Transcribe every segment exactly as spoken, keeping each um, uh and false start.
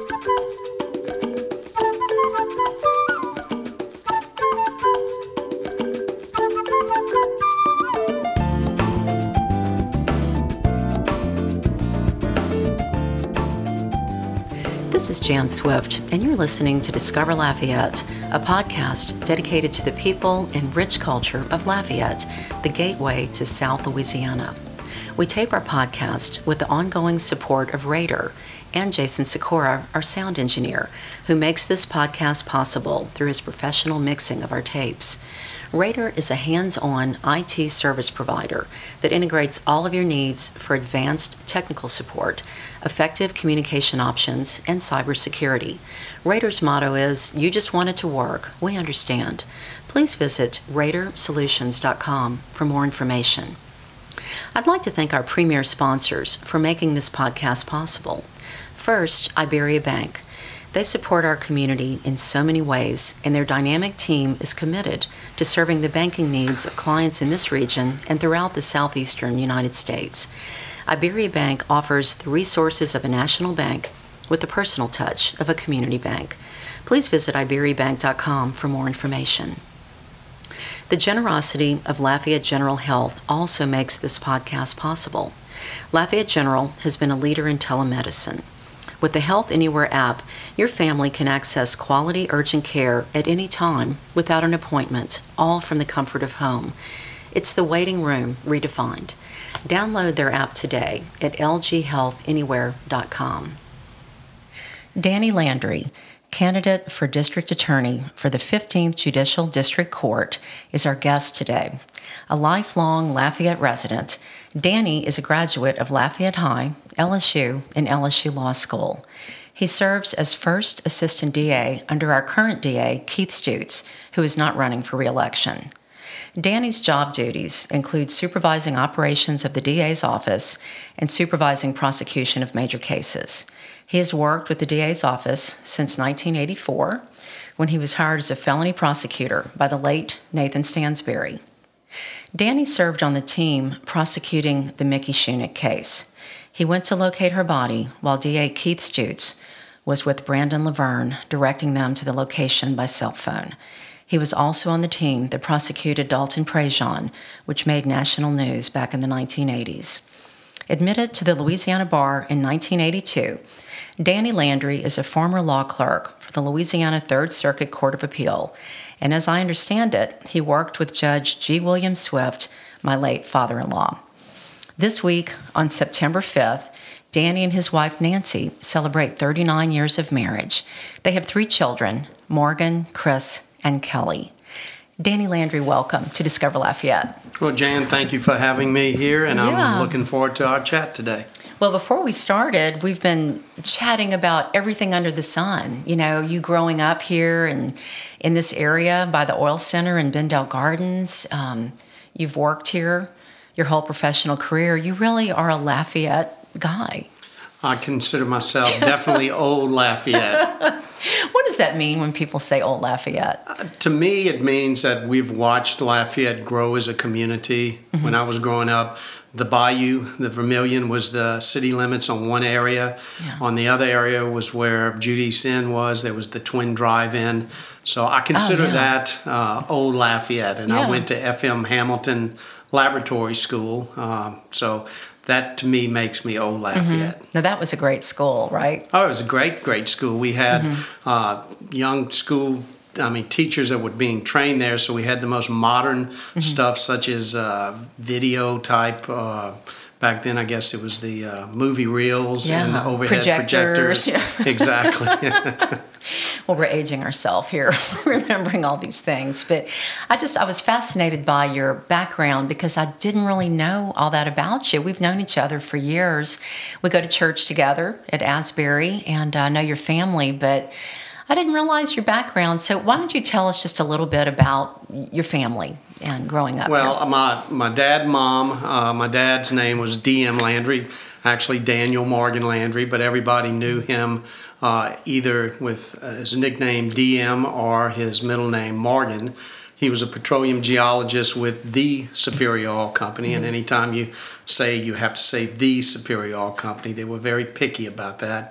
This is Jan Swift, and you're listening to Discover Lafayette, a podcast dedicated to the people and rich culture of Lafayette, the gateway to South Louisiana. We tape our podcast with the ongoing support of Raider and Jason Sikora, our sound engineer, who makes this podcast possible through his professional mixing of our tapes. Raider is a hands-on I T service provider that integrates all of your needs for advanced technical support, effective communication options, and cybersecurity. Raider's motto is, "You just want it to work. We understand." Please visit raider solutions dot com for more information. I'd like to thank our premier sponsors for making this podcast possible. First, Iberia Bank. They support our community in so many ways, and their dynamic team is committed to serving the banking needs of clients in this region and throughout the southeastern United States. Iberia Bank offers the resources of a national bank with the personal touch of a community bank. Please visit iberia bank dot com for more information. The generosity of Lafayette General Health also makes this podcast possible. Lafayette General has been a leader in telemedicine. With the Health Anywhere app, your family can access quality urgent care at any time without an appointment, all from the comfort of home. It's the waiting room redefined. Download their app today at l g health anywhere dot com. Danny Landry, candidate for District Attorney for the fifteenth Judicial District Court, is our guest today. A lifelong Lafayette resident, Danny is a graduate of Lafayette High, L S U, and L S U Law School. He serves as first assistant D A under our current D A, Keith Stutes, who is not running for re-election. Danny's job duties include supervising operations of the D A's office and supervising prosecution of major cases. He has worked with the D A's office since nineteen eighty-four, when he was hired as a felony prosecutor by the late Nathan Stansberry. Danny served on the team prosecuting the Mickey Shunick case. He went to locate her body while D A Keith Stutes was with Brandon Laverne, directing them to the location by cell phone. He was also on the team that prosecuted Dalton Prejean, which made national news back in the nineteen eighties. Admitted to the Louisiana Bar in nineteen eighty-two, Danny Landry is a former law clerk for the Louisiana Third Circuit Court of Appeal, and as I understand it, he worked with Judge G. William Swift, my late father-in-law. This week, on September fifth, Danny and his wife Nancy celebrate thirty-nine years of marriage. They have three children, Morgan, Chris, and Kelly. Danny Landry, welcome to Discover Lafayette. Well, Jan, thank you for having me here, and yeah. I'm looking forward to our chat today. Well, before we started, we've been chatting about everything under the sun. You know, you growing up here and in this area by the Oil Center in Bendale Gardens. Um, you've worked here your whole professional career. You really are a Lafayette guy. I consider myself definitely old Lafayette. What does that mean when people say old Lafayette? Uh, to me, it means that we've watched Lafayette grow as a community. Mm-hmm. When I was growing up, the Bayou, the Vermilion, was the city limits on one area. Yeah. On the other area was where Judy's Inn was. There was the Twin Drive-In. So I consider oh, yeah. that uh, old Lafayette. And yeah. I went to F M Hamilton Laboratory School. Uh, so that, to me, makes me old Lafayette. Mm-hmm. Now, that was a great school, right? Oh, it was a great, great school. We had mm-hmm. uh, young school I mean, teachers that were being trained there, so we had the most modern mm-hmm. stuff, such as uh, video type. Uh, back then, I guess it was the uh, movie reels yeah. and the overhead projectors. projectors. Yeah. Exactly. Well, we're aging ourselves here, remembering all these things. But I just, I was fascinated by your background because I didn't really know all that about you. We've known each other for years. We go to church together at Asbury, and I know your family, but I didn't realize your background. So why don't you tell us just a little bit about your family and growing up? Well, here? my my dad, mom, uh, my dad's name was D M Landry, actually Daniel Morgan Landry, but everybody knew him uh, either with uh, his nickname D M or his middle name Morgan. He was a petroleum geologist with the Superior Oil Company, mm-hmm. and anytime you say you have to say the Superior Oil Company, they were very picky about that.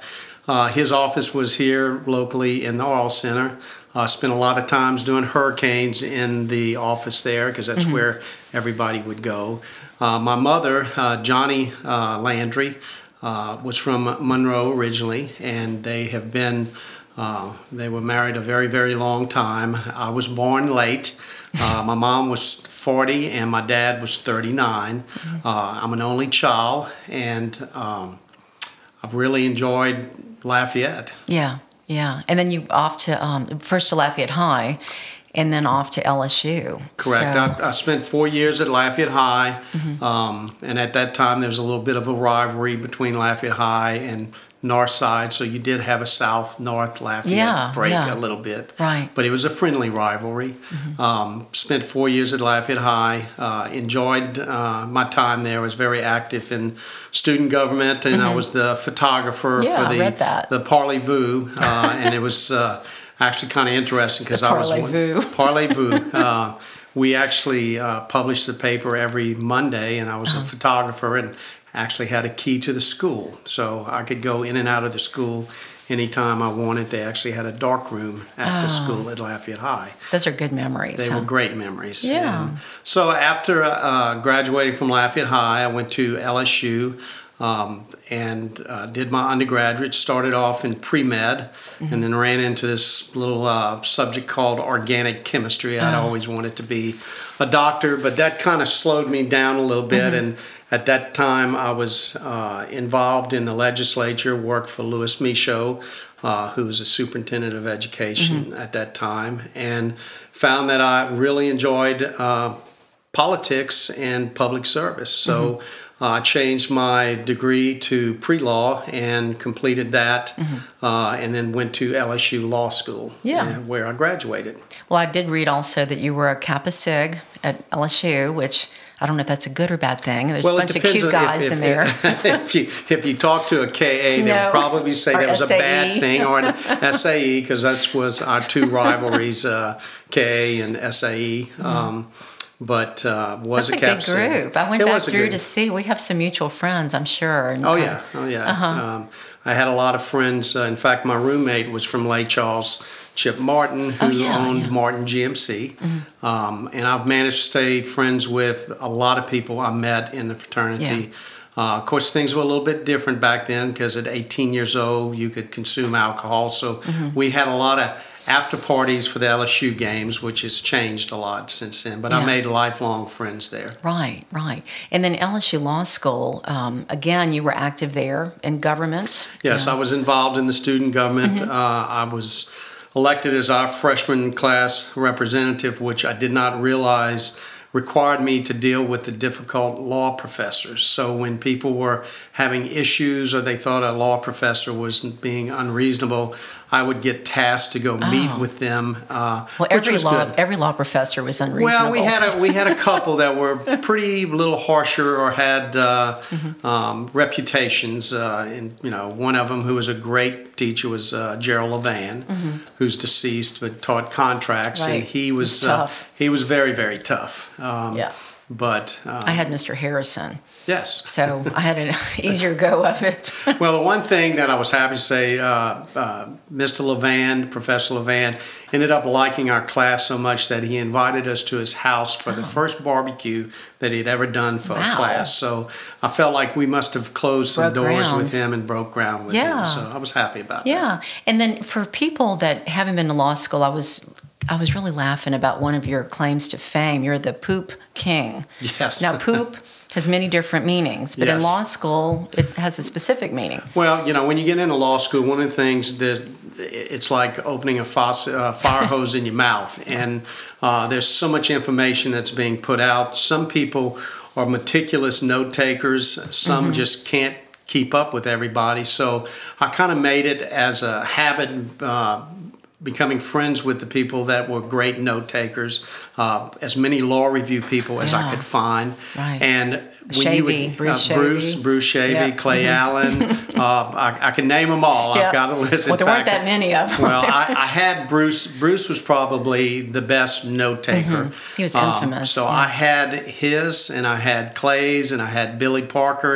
Uh, his office was here locally in the Aural Center. I uh, spent a lot of times doing hurricanes in the office there because that's mm-hmm. where everybody would go. Uh, my mother, uh, Johnny uh, Landry, uh, was from Monroe originally, and they have been, uh, they were married a very, very long time. I was born late. Uh, my mom was forty and my dad was thirty-nine. Mm-hmm. Uh, I'm an only child, and um, I've really enjoyed Lafayette. Yeah, yeah. And then you off to, um, first to Lafayette High, and then off to L S U. Correct. So, I, I spent four years at Lafayette High, mm-hmm. um, and at that time there was a little bit of a rivalry between Lafayette High and Northside, so you did have a South-North Lafayette yeah, break yeah. a little bit. Right. But it was a friendly rivalry. Mm-hmm. Um, spent four years at Lafayette High. Uh, enjoyed uh, my time there. Was very active in student government, and mm-hmm. I was the photographer yeah, for the I read that. the Parlez-Vous, uh, and it was uh, actually kind of interesting because I was Parlez-Vous. Parlez-Vous. Uh, we actually uh, published the paper every Monday, and I was uh-huh. a photographer and actually had a key to the school, so I could go in and out of the school anytime I wanted. They actually had a dark room at oh. the school at Lafayette High. Those are good memories. They huh? were great memories. Yeah. And so after uh, graduating from Lafayette High, I went to L S U um, and uh, did my undergraduate. Started off in pre-med, mm-hmm. and then ran into this little uh, subject called organic chemistry. I'd oh. always wanted to be a doctor, but that kind of slowed me down a little bit. Mm-hmm. and At that time, I was uh, involved in the legislature, worked for Louis Michaud, uh, who was a superintendent of education mm-hmm. at that time, and found that I really enjoyed uh, politics and public service. So mm-hmm. uh, I changed my degree to pre-law and completed that, mm-hmm. uh, and then went to L S U Law School, yeah. uh, where I graduated. Well, I did read also that you were a Kappa Sig at L S U, which I don't know if that's a good or bad thing. There's well, a bunch of cute guys if, if, in there. if you if you talk to a K A, they no. would probably say or that was S A E. a bad thing, or an S A E, because that was our two rivalries, uh, K A and S A E. Mm. Um, but uh, was That's a, a Cap good group. I went it back through good... to see. We have some mutual friends, I'm sure. And, oh uh, yeah, oh yeah. Uh-huh. Um, I had a lot of friends. Uh, in fact, my roommate was from Lake Charles. Chip Martin, who oh, yeah, owned yeah. Martin G M C. Mm-hmm. Um, and I've managed to stay friends with a lot of people I met in the fraternity. Yeah. Uh, of course, things were a little bit different back then because at eighteen years old, you could consume alcohol. So mm-hmm. we had a lot of after parties for the L S U games, which has changed a lot since then. But yeah. I made lifelong friends there. Right, right. And then L S U Law School, um, again, you were active there in government? Yes, yeah. I was involved in the student government. Mm-hmm. Uh, I was elected as our freshman class representative, which I did not realize required me to deal with the difficult law professors. So when people were having issues or they thought a law professor was being unreasonable, I would get tasked to go meet oh. with them. Uh, well, every which was law good. every law professor was unreasonable. Well, we had a we had a couple that were pretty little harsher or had uh, mm-hmm. um, reputations. Uh, and you know, one of them who was a great teacher was uh, Gerald Levan, mm-hmm. who's deceased but taught contracts, right. and he was uh, tough. he was very very tough. Um, yeah. But um, I had Mister Harrison. Yes. So I had an easier go of it. Well, the one thing that I was happy to say, uh, uh, Mister Levan, Professor Levan, ended up liking our class so much that he invited us to his house for oh. the first barbecue that he'd ever done for wow. a class. So I felt like we must have closed some broke doors ground. with him and broke ground with yeah. him. So I was happy about yeah. that. Yeah. And then for people that haven't been to law school, I was... I was really laughing about one of your claims to fame. You're the poop king. Yes. Now, poop has many different meanings, but yes. in law school, it has a specific meaning. Well, you know, when you get into law school, one of the things that it's like opening a faucet, uh, fire hose in your mouth, and uh, there's so much information that's being put out. Some people are meticulous note takers. Some mm-hmm. just can't keep up with everybody. So I kind of made it as a habit. Uh, becoming friends with the people that were great note takers, uh, as many law review people as yeah. I could find. Right. And when Shavy, you would, Bruce uh, Bruce, Bruce Shavy, yep. Clay mm-hmm. Allen, uh, I, I can name them all. Yep. I've got a list. Well, In there fact, weren't that many of them. Well, I, I had Bruce. Bruce was probably the best note taker. Mm-hmm. He was infamous. Um, so yeah. I had his, and I had Clay's, and I had Billy Parker's,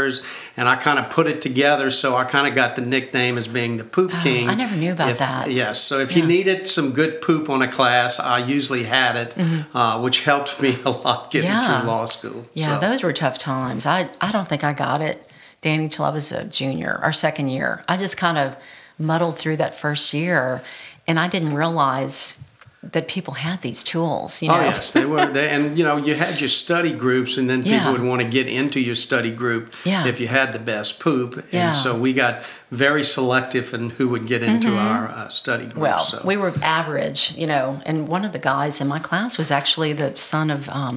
and I kind of put it together. So I kind of got the nickname as being the Poop Oh, King. I never knew about If- that. Yes. So if Yeah. you needed some good poop on a class, I usually had it, mm-hmm. uh, which helped me a lot getting Yeah. through law school. Yeah, so. those were tough times. I, I don't think I got it, Danny, till I was a junior or second year. I just kind of muddled through that first year, and I didn't realize that people had these tools, you know. Oh yes, they were. They, and you know, you had your study groups, and then people Yeah. would want to get into your study group Yeah. if you had the best poop. Yeah. And so we got very selective in who would get into Mm-hmm. our uh, study group. Well, so. we were average, you know, and one of the guys in my class was actually the son of um,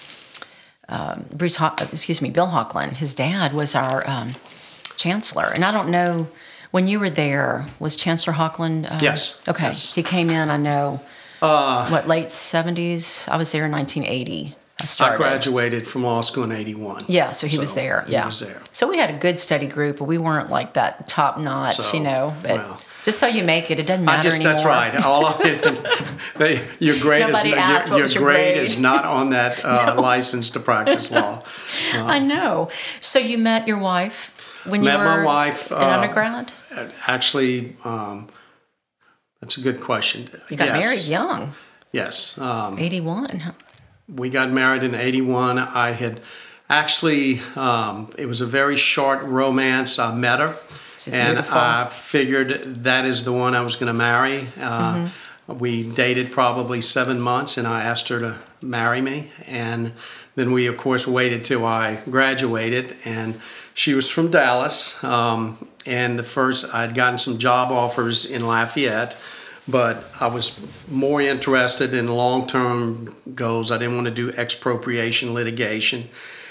um, Bruce, Ho- excuse me, Bill Hockland. His dad was our um, chancellor, and I don't know when you were there. Was Chancellor Hockland? Uh, Yes. Okay, Yes. he came in. I know. Uh, What, late seventies? I was there in nineteen eighty. I started. I graduated from law school in eighty-one. Yeah, so he was So there. he Yeah, was there. So we had a good study group, but we weren't like that top notch, So, you know. But well. just so you make it, it doesn't matter I just anymore. that's right. All of it, they, your grade Nobody is asked your, what your was your grade grade. is not on that uh, No. license to practice law. I know. So you met your wife when you Met were my wife, in uh, undergrad? Actually, um, that's a good question. You got Yes. married young, Yes. Um, eighty-one. Huh? we got married in eighty-one. I had actually, um, it was a very short romance. I met her, She's and beautiful. I figured that is the one I was going to marry. Uh, Mm-hmm. We dated probably seven months, and I asked her to marry me. And then we, of course, waited till I graduated, and she was from Dallas. Um, and the first, I'd gotten some job offers in Lafayette, but I was more interested in long-term goals. I didn't want to do expropriation litigation.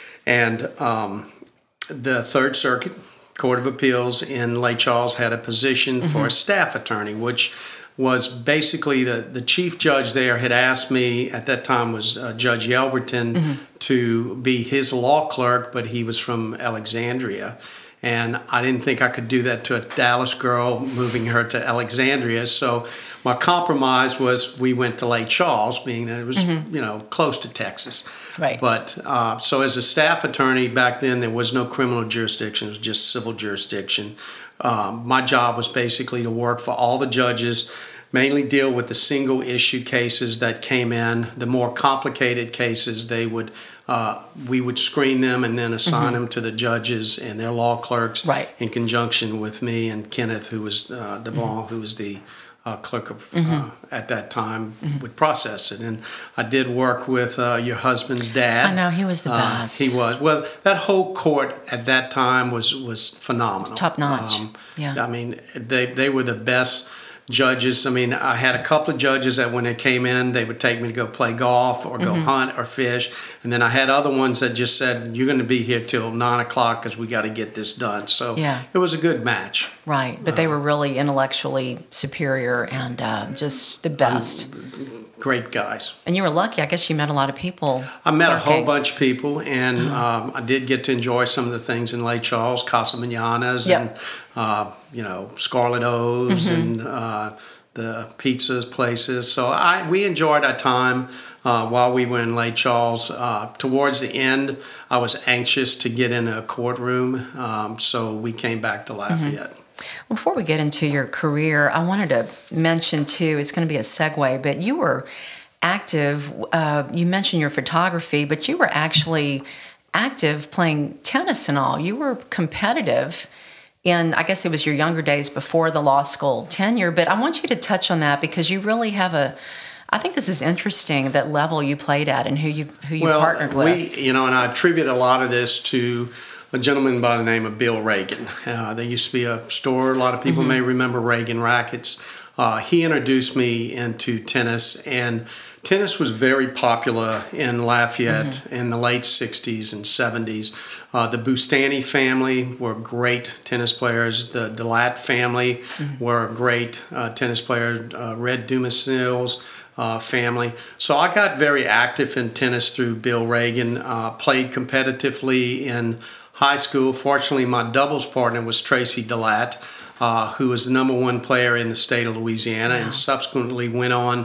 And um, the Third Circuit Court of Appeals in Lake Charles had a position mm-hmm. for a staff attorney, which was basically the, the chief judge there had asked me, at that time was uh, Judge Yelverton, mm-hmm. to be his law clerk, but he was from Alexandria. And I didn't think I could do that to a Dallas girl, moving her to Alexandria. So my compromise was we went to Lake Charles, being that it was, mm-hmm. you know, close to Texas. Right. But uh, so as a staff attorney back then, there was no criminal jurisdiction. It was just civil jurisdiction. Um, my job was basically to work for all the judges, mainly deal with the single issue cases that came in. The more complicated cases, they would uh, we would screen them and then assign mm-hmm. them to the judges and their law clerks, right. in conjunction with me and Kenneth, who was uh, DeBlanc, mm-hmm. who was the uh, clerk of, mm-hmm. uh, at that time, mm-hmm. would process it. And I did work with uh, your husband's dad. I know, he was the best. Uh, he was. Well, that whole court at that time was was phenomenal. Top notch. Um, yeah. I mean, they they were the best judges. I mean, I had a couple of judges that when they came in, they would take me to go play golf or go mm-hmm. hunt or fish. And then I had other ones that just said, you're going to be here till nine o'clock because we got to get this done. So yeah. it was a good match. Right. But uh, they were really intellectually superior and uh, just the best. Um, great guys. And you were lucky. I guess you met a lot of people. I met clerking. a whole bunch of people, and uh-huh. um, I did get to enjoy some of the things in Lake Charles, Casa Mananas, yep. and uh, you know, Scarlet O's, mm-hmm. and uh, the pizzas places. So I we enjoyed our time uh, while we were in Lake Charles. Uh, towards the end, I was anxious to get in a courtroom, um, so we came back to Lafayette. Mm-hmm. Before we get into your career, I wanted to mention too, it's going to be a segue, but you were active. Uh, you mentioned your photography, but you were actually active playing tennis and all. You were competitive in, I guess it was your younger days before the law school tenure, but I want you to touch on that because you really have a, I think this is interesting, that level you played at and who you who you well, partnered with. We, you know, and I attribute a lot of this to a gentleman by the name of Bill Reagan. Uh, there used to be a store, a lot of people mm-hmm. may remember Reagan Rackets. Uh, he introduced me into tennis, and tennis was very popular in Lafayette mm-hmm. in the late sixties and seventies. Uh, the Bustani family were great tennis players. The Delat family mm-hmm. were great uh, tennis players. Uh, Red Dumasnil's uh, family. So I got very active in tennis through Bill Reagan, uh, played competitively in high school. Fortunately, my doubles partner was Tracy Delat, uh, who was the number one player in the state of Louisiana, wow. and subsequently went on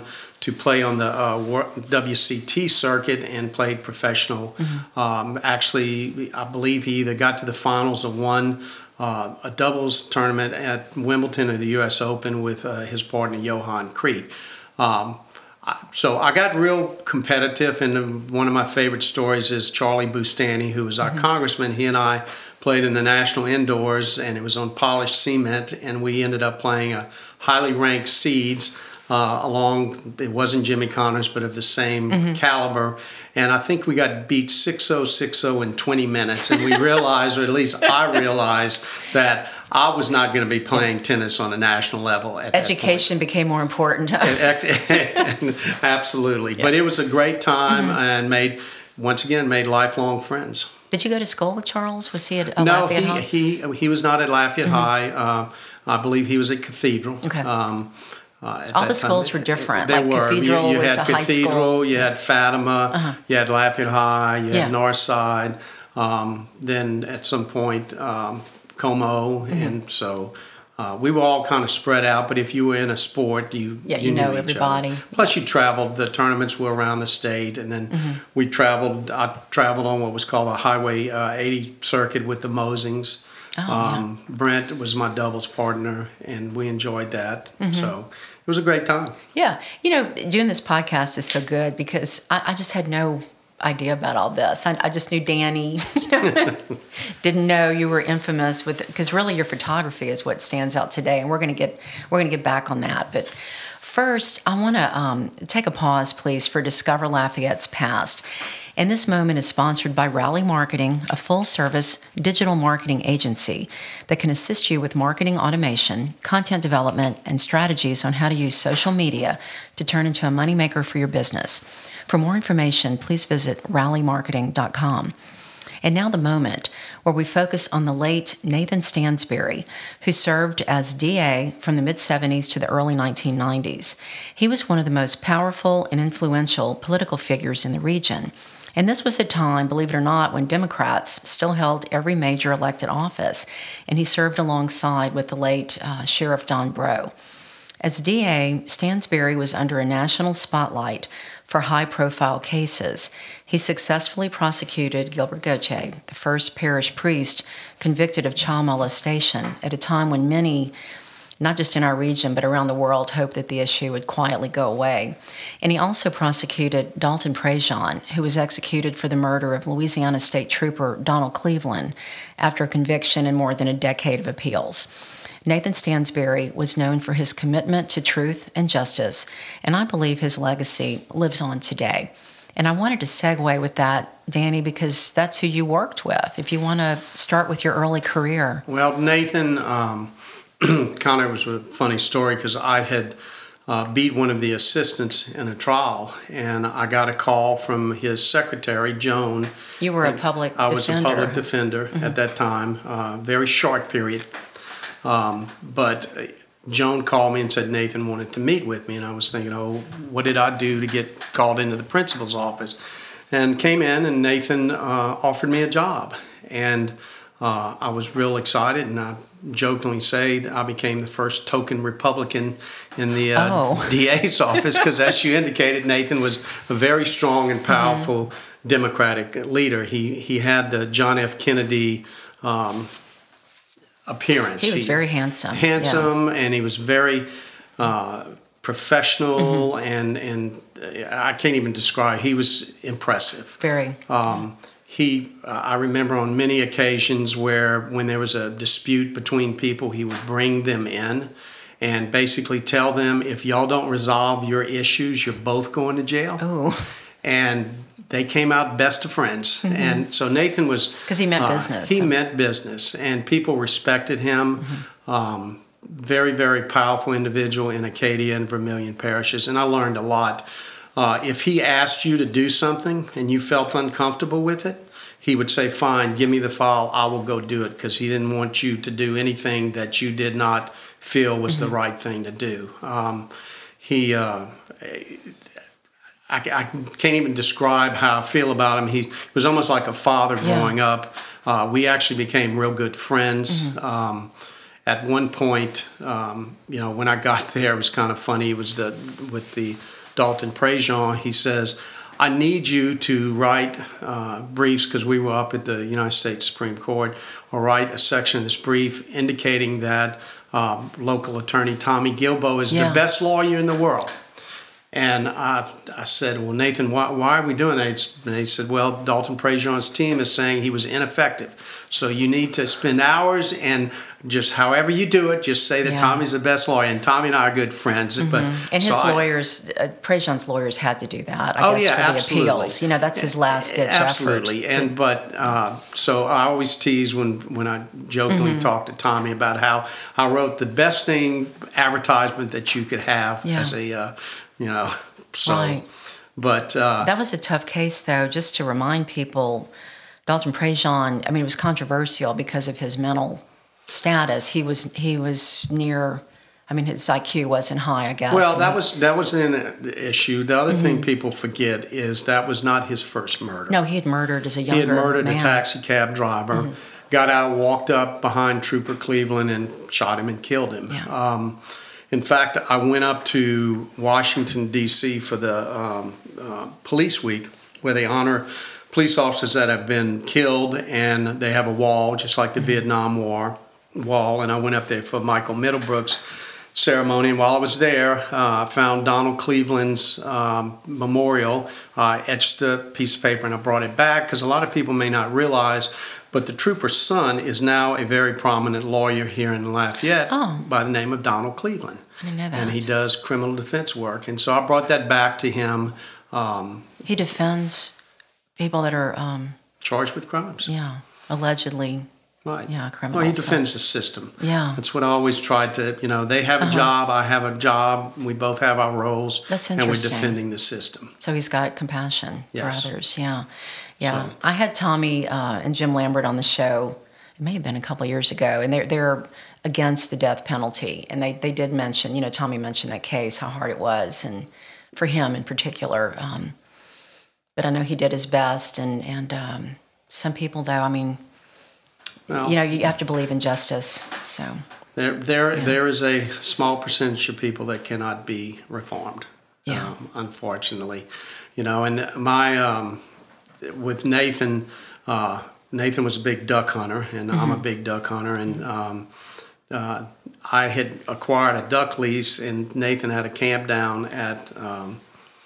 to play on the uh, W C T circuit and played professional. Mm-hmm. Um, actually, I believe he either got to the finals or won uh, a doubles tournament at Wimbledon or the U S Open with uh, his partner Johan Kriek. Um, So I got real competitive, and one of my favorite stories is Charlie Bustani, who was our mm-hmm. congressman. He and I played in the national indoors, and it was on polished cement, and we ended up playing a highly ranked seeds uh, along, it wasn't Jimmy Connors, but of the same mm-hmm. caliber. And I think we got beat six oh, six oh in twenty minutes, and we realized, or at least I realized, that I was not going to be playing tennis on a national level at Education became more important. Absolutely. Yeah. But it was a great time mm-hmm. and made, once again, made lifelong friends. Did you go to school with Charles? Was he at uh, no, Lafayette he, High? he he was not at Lafayette mm-hmm. High. Uh, I believe he was at Cathedral. Okay. Um, uh, All the schools were different. They like were. Cathedral you, you was had a Cathedral, high school. you had Fatima, uh-huh. you had Lafayette High, you had yeah. Northside. Um, then at some point, um, Como, mm-hmm. and so uh, we were all kind of spread out. But if you were in a sport, you yeah, you, you know knew everybody. Each other. Plus, you traveled. The tournaments were around the state, and then mm-hmm. we traveled. I traveled on what was called the Highway uh, eighty circuit with the Mosings. Oh, um, yeah. Brent was my doubles partner, and we enjoyed that. Mm-hmm. So it was a great time. Yeah, you know, doing this podcast is so good because I, I just had no idea about all this. I, I just knew Danny. You know, didn't know you were infamous with, because really your photography is what stands out today, and we're gonna get we're gonna get back on that. But first, I want to um, take a pause, please, for Discover Lafayette's Past. And this moment is sponsored by Rally Marketing, a full-service digital marketing agency that can assist you with marketing automation, content development, and strategies on how to use social media to turn into a moneymaker for your business. For more information, please visit rally marketing dot com. And now the moment where we focus on the late Nathan Stansberry, who served as D A from the mid-seventies to the early nineteen nineties. He was one of the most powerful and influential political figures in the region. And this was a time, believe it or not, when Democrats still held every major elected office, and he served alongside with the late uh, Sheriff Don Breaux. As D A, Stansberry was under a national spotlight for high-profile cases. He successfully prosecuted Gilbert Gauthier, the first parish priest convicted of child molestation, at a time when many, not just in our region, but around the world, hoped that the issue would quietly go away. And he also prosecuted Dalton Prejean, who was executed for the murder of Louisiana State Trooper Donald Cleveland after a conviction and more than a decade of appeals. Nathan Stansberry was known for his commitment to truth and justice, and I believe his legacy lives on today. And I wanted to segue with that, Danny, because that's who you worked with. If you want to start with your early career. Well, Nathan, um, kind of was a funny story because I had uh, beat one of the assistants in a trial, and I got a call from his secretary, Joan. You were a public I defender. I was a public defender mm-hmm. at that time, uh, very short period. Um, but Joan called me and said Nathan wanted to meet with me, and I was thinking, oh, what did I do to get called into the principal's office? And came in, and Nathan uh, offered me a job, and uh, I was real excited, and I jokingly say that I became the first token Republican in the uh, oh. D A's office, because as you indicated, Nathan was a very strong and powerful mm-hmm. Democratic leader. He he had the John F. Kennedy um, appearance. He was he, very handsome. Handsome, yeah. and he was very uh, professional, mm-hmm. and and I can't even describe. He was impressive. Very. Um, he, uh, I remember on many occasions where when there was a dispute between people, he would bring them in and basically tell them, if y'all don't resolve your issues, you're both going to jail. Oh. And they came out best of friends. Mm-hmm. And so Nathan was... Because he meant uh, business. He meant business. And people respected him. Mm-hmm. Um, very, very powerful individual in Acadia and Vermilion parishes. And I learned a lot. Uh, if he asked you to do something and you felt uncomfortable with it, he would say, fine, give me the file, I will go do it, because he didn't want you to do anything that you did not feel was mm-hmm. the right thing to do. Um, he... Uh, I, I can't even describe how I feel about him. He was almost like a father growing yeah. up. Uh, we actually became real good friends. Mm-hmm. Um, at one point, um, you know, when I got there, it was kind of funny. It was the with the Dalton Prejean, he says, I need you to write uh, briefs, because we were up at the United States Supreme Court, or write a section of this brief indicating that uh, local attorney Tommy Gilbo is yeah. the best lawyer in the world. And I, I said, well, Nathan, why, why are we doing that? And he said, well, Dalton Prejean's team is saying he was ineffective. So you need to spend hours and just however you do it, just say that yeah. Tommy's the best lawyer. And Tommy and I are good friends. Mm-hmm. But And his so lawyers, uh, Prejean's lawyers had to do that, I oh, guess, yeah, for the absolutely. appeals. You know, that's his last-ditch absolutely. effort. And But, uh, so I always tease when, when I jokingly mm-hmm. talk to Tommy about how I wrote the best thing, advertisement that you could have yeah. as a, uh, you know, so. Right. But uh, that was a tough case, though, just to remind people. Dalton Prejean, I mean, it was controversial because of his mental status. He was he was near, I mean, his I Q wasn't high, I guess. Well, that was that was an issue. The other mm-hmm. thing people forget is that was not his first murder. No, he had murdered as a younger man. He had murdered man. a taxi cab driver, mm-hmm. got out, walked up behind Trooper Cleveland and shot him and killed him. Yeah. Um, in fact, I went up to Washington, D C for the um, uh, Police Week, where they honor police officers that have been killed, and they have a wall, just like the mm-hmm. Vietnam War wall. And I went up there for Michael Middlebrook's ceremony. And while I was there, uh, I found Donald Cleveland's um, memorial. I etched the piece of paper and I brought it back, because a lot of people may not realize, but the trooper's son is now a very prominent lawyer here in Lafayette oh. by the name of Donald Cleveland. I didn't know that. And he does criminal defense work. And so I brought that back to him. Um, he defends people that are um, charged with crimes. Yeah, allegedly. Right. Yeah, criminals. Well, he defends the system. Yeah. That's what I always tried to, you know, they have a uh-huh. job, I have a job, we both have our roles. That's interesting. And we're defending the system. So he's got compassion yes. for others, yeah. Yeah. So. I had Tommy uh, and Jim Lambert on the show, it may have been a couple of years ago, and they're, they're against the death penalty. And they, they did mention, you know, Tommy mentioned that case, how hard it was, and for him in particular. Um, but I know he did his best, and, and um, some people, though, I mean, well, you know, you have to believe in justice. So there, there, yeah. there is a small percentage of people that cannot be reformed. Yeah. Um, unfortunately, you know, and my um, with Nathan, uh, Nathan was a big duck hunter, and mm-hmm. I'm a big duck hunter, and um, uh, I had acquired a duck lease, and Nathan had a camp down at um,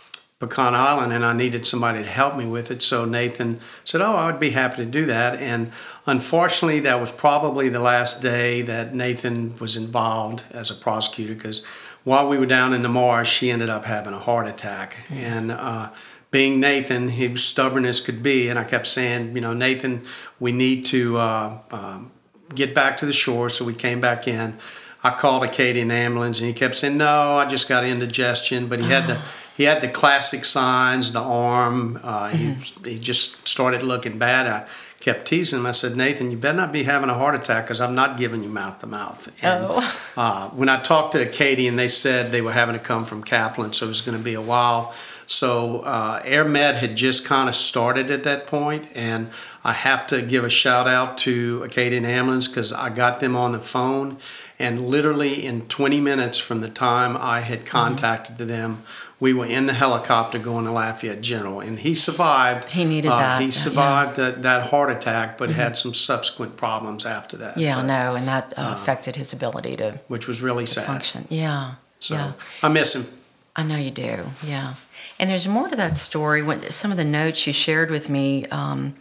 Pecan Island, and I needed somebody to help me with it. So Nathan said, "Oh, I would be happy to do that." And unfortunately, that was probably the last day that Nathan was involved as a prosecutor, because while we were down in the marsh, he ended up having a heart attack. Mm-hmm. And uh, being Nathan, he was stubborn as could be, and I kept saying, you know, Nathan, we need to uh, um, get back to the shore. So we came back in. I called Acadian ambulance, and he kept saying, "No, I just got indigestion." But he had the he had the classic signs, the arm. Uh, mm-hmm. he he just started looking bad. I kept teasing him. I said, "Nathan, you better not be having a heart attack, because I'm not giving you mouth to mouth." And oh. uh, when I talked to Acadian, they said they were having to come from Kaplan, so it was going to be a while. So uh, Air Med had just kind of started at that point, and I have to give a shout out to Acadian Ambulance, because I got them on the phone, and literally in twenty minutes from the time I had contacted mm-hmm. them, we were in the helicopter going to Lafayette General, and he survived. He needed uh, that. He survived yeah. that, that heart attack, but mm-hmm. had some subsequent problems after that. Yeah, but, no, and that uh, uh, affected his ability to which was really sad. Function. Yeah, so yeah. I miss him. I know you do. Yeah, and there's more to that story. When some of the notes you shared with me, um,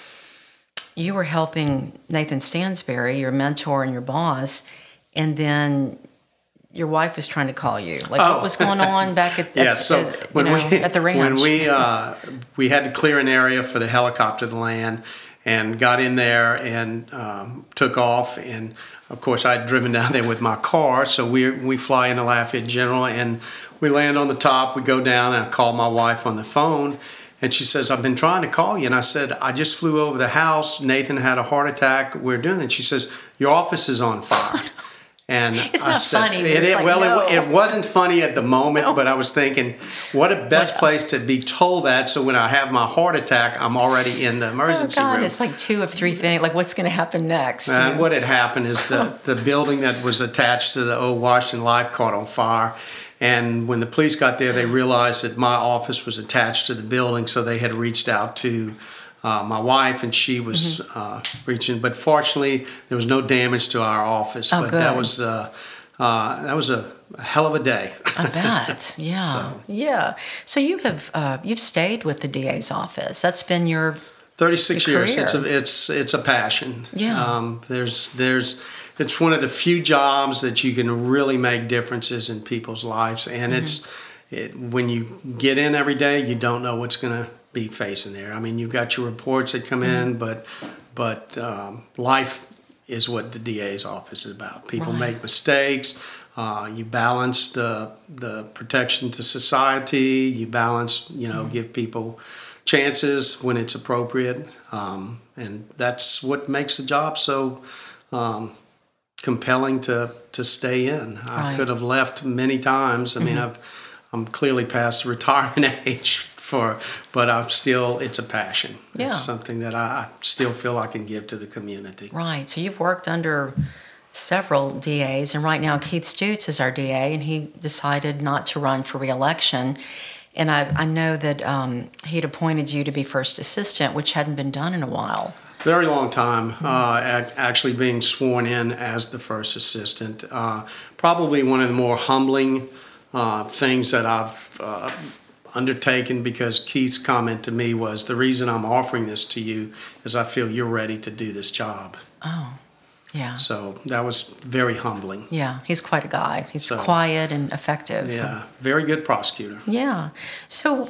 you were helping Nathan Stansberry, your mentor and your boss, and then your wife was trying to call you. Like, oh. what was going on back at, yeah, at, so at, when know, we, at the ranch? When we, uh, we had to clear an area for the helicopter to land, and got in there and um, took off. And, of course, I'd driven down there with my car, so we we fly into Lafayette General, and we land on the top. We go down, and I call my wife on the phone, and she says, "I've been trying to call you." And I said, "I just flew over the house. Nathan had a heart attack. We're doing it." She says, "Your office is on fire." And it's I not said, funny. It, it's it, like, well, no. it, it wasn't funny at the moment, No. but I was thinking, what a best What, uh, place to be told that, so when I have my heart attack, I'm already in the emergency oh God, room. It's like two of three things. Like, what's going to happen next? And what had happened is the, the building that was attached to the old Washington Life caught on fire. And when the police got there, they realized that my office was attached to the building, so they had reached out to uh, my wife, and she was mm-hmm. uh, reaching. But fortunately, there was no damage to our office. Oh, but good. that was uh, uh, that was a, a hell of a day. I bet. Yeah. So. Yeah. So you have uh, you've stayed with the D A's office. That's been your thirty-six your years. career. It's a it's it's a passion. Yeah. Um, there's there's. It's one of the few jobs that you can really make differences in people's lives, and mm-hmm. it's it, when you get in every day, you don't know what's going to be facing there. I mean, you've got your reports that come mm-hmm. in, but but um, life is what the D A's office is about. People right. make mistakes. Uh, you balance the the protection to society. You balance, you know, mm-hmm. give people chances when it's appropriate, um, and that's what makes the job so. Um, compelling to to stay in. I right. could have left many times. I mm-hmm. mean, I've I'm clearly past retirement age for, but I'm still. It's a passion. Yeah. It's something that I still feel I can give to the community. Right. So you've worked under several D A's, and right now Keith Stutes is our D A, and he decided not to run for re-election. And I I know that um, he'd appointed you to be first assistant, which hadn't been done in a while. Very long time, uh, actually being sworn in as the first assistant. Uh, probably one of the more humbling uh, things that I've uh, undertaken, because Keith's comment to me was, the reason I'm offering this to you is I feel you're ready to do this job. Oh, yeah. So that was very humbling. Yeah, he's quite a guy. He's so, quiet and effective. Yeah, very good prosecutor. Yeah. So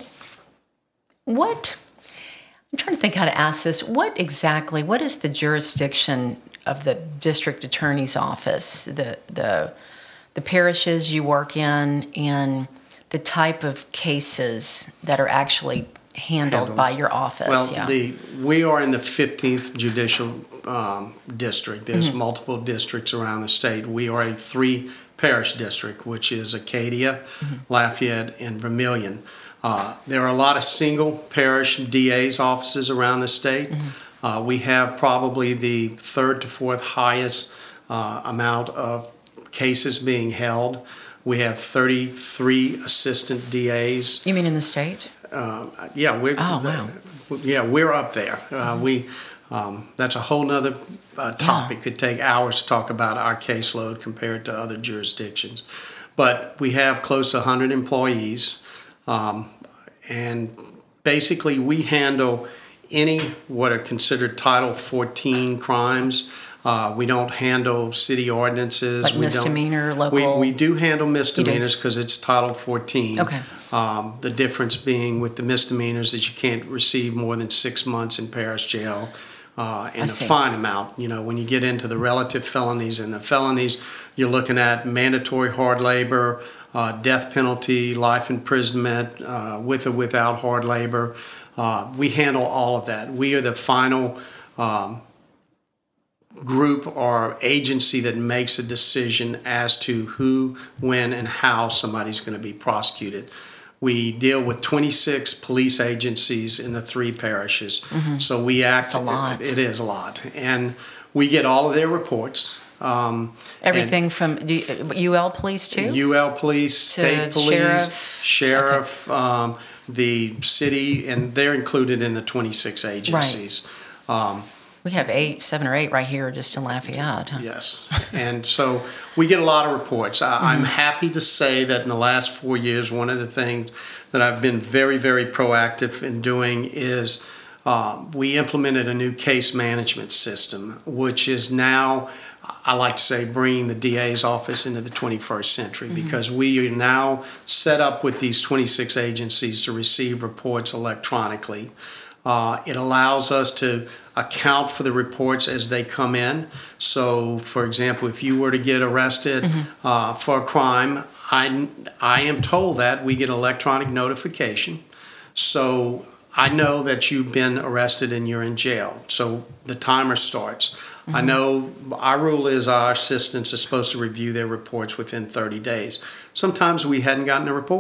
what... I'm trying to think how to ask this. What exactly, what is the jurisdiction of the district attorney's office, the the the parishes you work in, and the type of cases that are actually handled, handled. by your office? Well, yeah. the we are in the fifteenth Judicial um, District. There's mm-hmm. multiple districts around the state. We are a three-parish district, which is Acadia, mm-hmm. Lafayette, and Vermilion. Uh, there are a lot of single parish D A's offices around the state. Mm-hmm. Uh, we have probably the third to fourth highest uh, amount of cases being held. We have thirty-three assistant D A's. You mean in the state? Uh, yeah, we're. Oh wow. Yeah, we're up there. Uh, mm-hmm. We. Um, that's a whole nother uh, topic. Yeah. Could take hours to talk about our caseload compared to other jurisdictions, but we have close to one hundred employees. Um, and basically we handle any what are considered Title fourteen crimes. Uh, we don't handle city ordinances. Like we misdemeanor, don't, local? We, we do handle misdemeanors because it's Title fourteen. Okay. Um, the difference being with the misdemeanors is you can't receive more than six months in parish jail. Uh, and a fine amount. You know, when you get into the relative felonies and the felonies, you're looking at mandatory hard labor, Uh, death penalty, life imprisonment, uh, with or without hard labor. Uh, we handle all of that. We are the final um, group or agency that makes a decision as to who, when, and how somebody's going to be prosecuted. We deal with twenty-six police agencies in the three parishes. Mm-hmm. So we act. That's a lot. It, it is a lot. And we get all of their reports. Um, Everything from do you, U L police too? U L police, state police, sheriff, sheriff okay. um, the city, and they're included in the twenty-six agencies. Right. Um, we have eight, seven or eight right here just in Lafayette. Huh? Yes. And so we get a lot of reports. I, mm-hmm. I'm happy to say that in the last four years, one of the things that I've been very, very proactive in doing is uh, we implemented a new case management system, which is now, I like to say, bringing the D A's office into the twenty-first century, mm-hmm. because we are now set up with these twenty-six agencies to receive reports electronically. Uh, it allows us to account for the reports as they come in. So, for example, if you were to get arrested mm-hmm. uh, for a crime, I, I am told that we get electronic notification. So I know that you've been arrested and you're in jail. So the timer starts. Mm-hmm. I know our rule is our assistants are supposed to review their reports within thirty days. Sometimes we hadn't gotten a report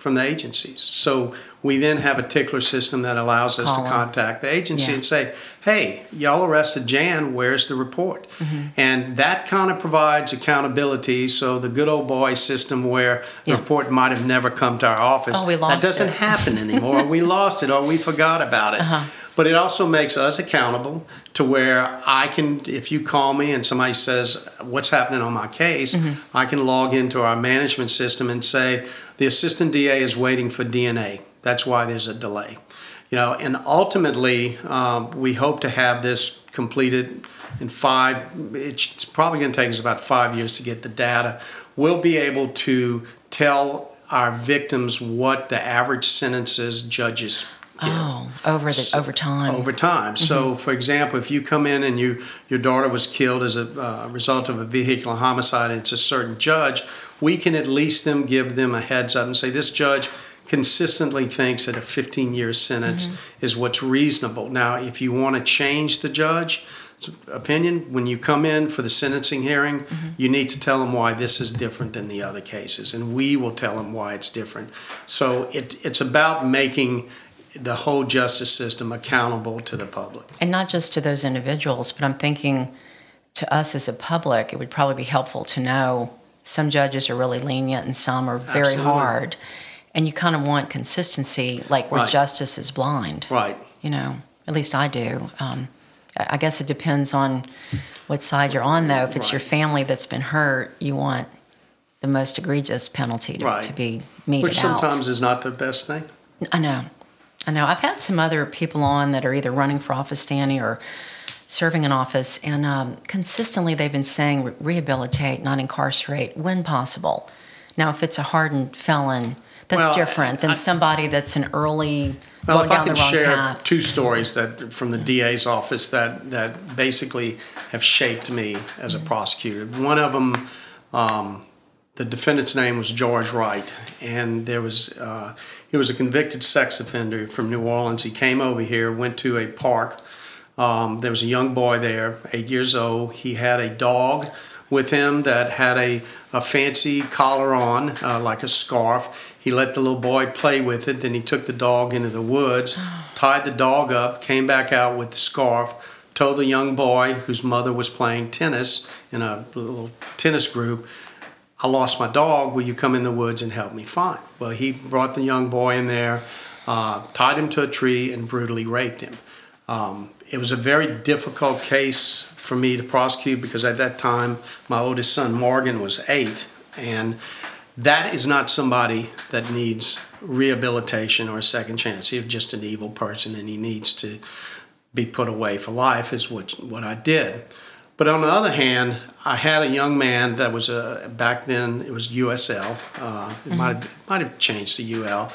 from the agencies. So we then have a tickler system that allows us Call to them. contact the agency Yeah. and say, hey, y'all arrested Jan, where's the report? Mm-hmm. And that kind of provides accountability. So the good old boy system where the Yeah. report might have never come to our office, Oh, we lost that doesn't it. happen anymore. We lost it or we forgot about it. Uh-huh. But it also makes us accountable to where I can, if you call me and somebody says, what's happening on my case, Mm-hmm. I can log into our management system and say, the assistant D A is waiting for D N A. That's why there's a delay. You know, and ultimately, um, we hope to have this completed in five, it's probably going to take us about five years to get the data. We'll be able to tell our victims what the average sentences judges give. Oh, over the over time. Over time. So, for example, if you come in and you your daughter was killed as a uh, result of a vehicular homicide, and it's a certain judge, we can at least them give them a heads up and say this judge consistently thinks that a fifteen-year sentence mm-hmm. is what's reasonable. Now, if you want to change the judge's opinion, when you come in for the sentencing hearing, mm-hmm. you need to tell them why this is different than the other cases, and we will tell them why it's different. So it, it's about making the whole justice system accountable to the public. And not just to those individuals, but I'm thinking to us as a public, it would probably be helpful to know some judges are really lenient and some are very Absolutely. hard. And you kind of want consistency, like where Right. justice is blind. Right. You know, at least I do. Um, I I guess it depends on what side you're on, though. If it's Right. your family that's been hurt, you want the most egregious penalty to, Right. to be meted Which out. sometimes is not the best thing. I know. I know. I've had some other people on that are either running for office, Danny, or serving in office, and um, consistently they've been saying re- rehabilitate, not incarcerate, when possible. Now, if it's a hardened felon, that's Well, different than I- somebody that's an early Well, going if I down the could wrong share path. two stories that from the D A's office that, that basically have shaped me as a prosecutor. One of them, um, the defendant's name was George Wright, and there was uh, he was a convicted sex offender from New Orleans. He came over here, went to a park. Um, there was a young boy there, eight years old. He had a dog with him that had a, a fancy collar on, uh, like a scarf. He let the little boy play with it. Then he took the dog into the woods, tied the dog up, came back out with the scarf, told the young boy, whose mother was playing tennis in a little tennis group, I lost my dog. Will you come in the woods and help me find? Well, he brought the young boy in there, uh, tied him to a tree, and brutally raped him. Um, it was a very difficult case for me to prosecute because at that time my oldest son Morgan was eight, and that is not somebody that needs rehabilitation or a second chance. He's just an evil person and he needs to be put away for life is what, what I did. But on the other hand, I had a young man that was a, back then it was U S L. Uh, it mm-hmm. might have, might have changed to U L.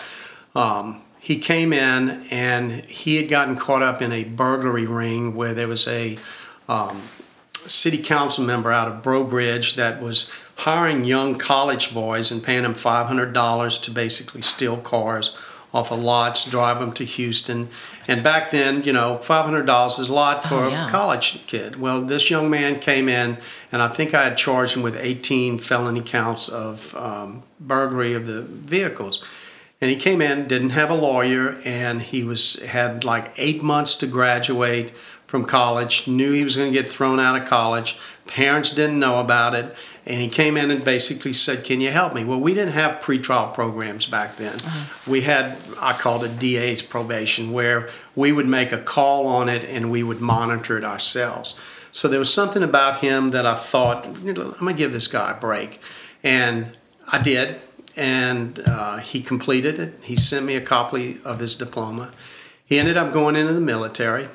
Um, he came in and he had gotten caught up in a burglary ring where there was a um, city council member out of Breaux Bridge that was hiring young college boys and paying them five hundred dollars to basically steal cars off of lots, drive them to Houston. And back then, you know, five hundred dollars is a lot for oh, yeah. a college kid. Well, this young man came in, and I think I had charged him with eighteen felony counts of um, burglary of the vehicles. And he came in, didn't have a lawyer, and he was had like eight months to graduate from college, knew he was going to get thrown out of college. Parents didn't know about it. And he came in and basically said, can you help me? Well, we didn't have pretrial programs back then. Uh-huh. We had, I called it D A's probation, where we would make a call on it and we would monitor it ourselves. So there was something about him that I thought, you know, I'm going to give this guy a break. And I did. And uh, he completed it. He sent me a copy of his diploma. He ended up going into the military.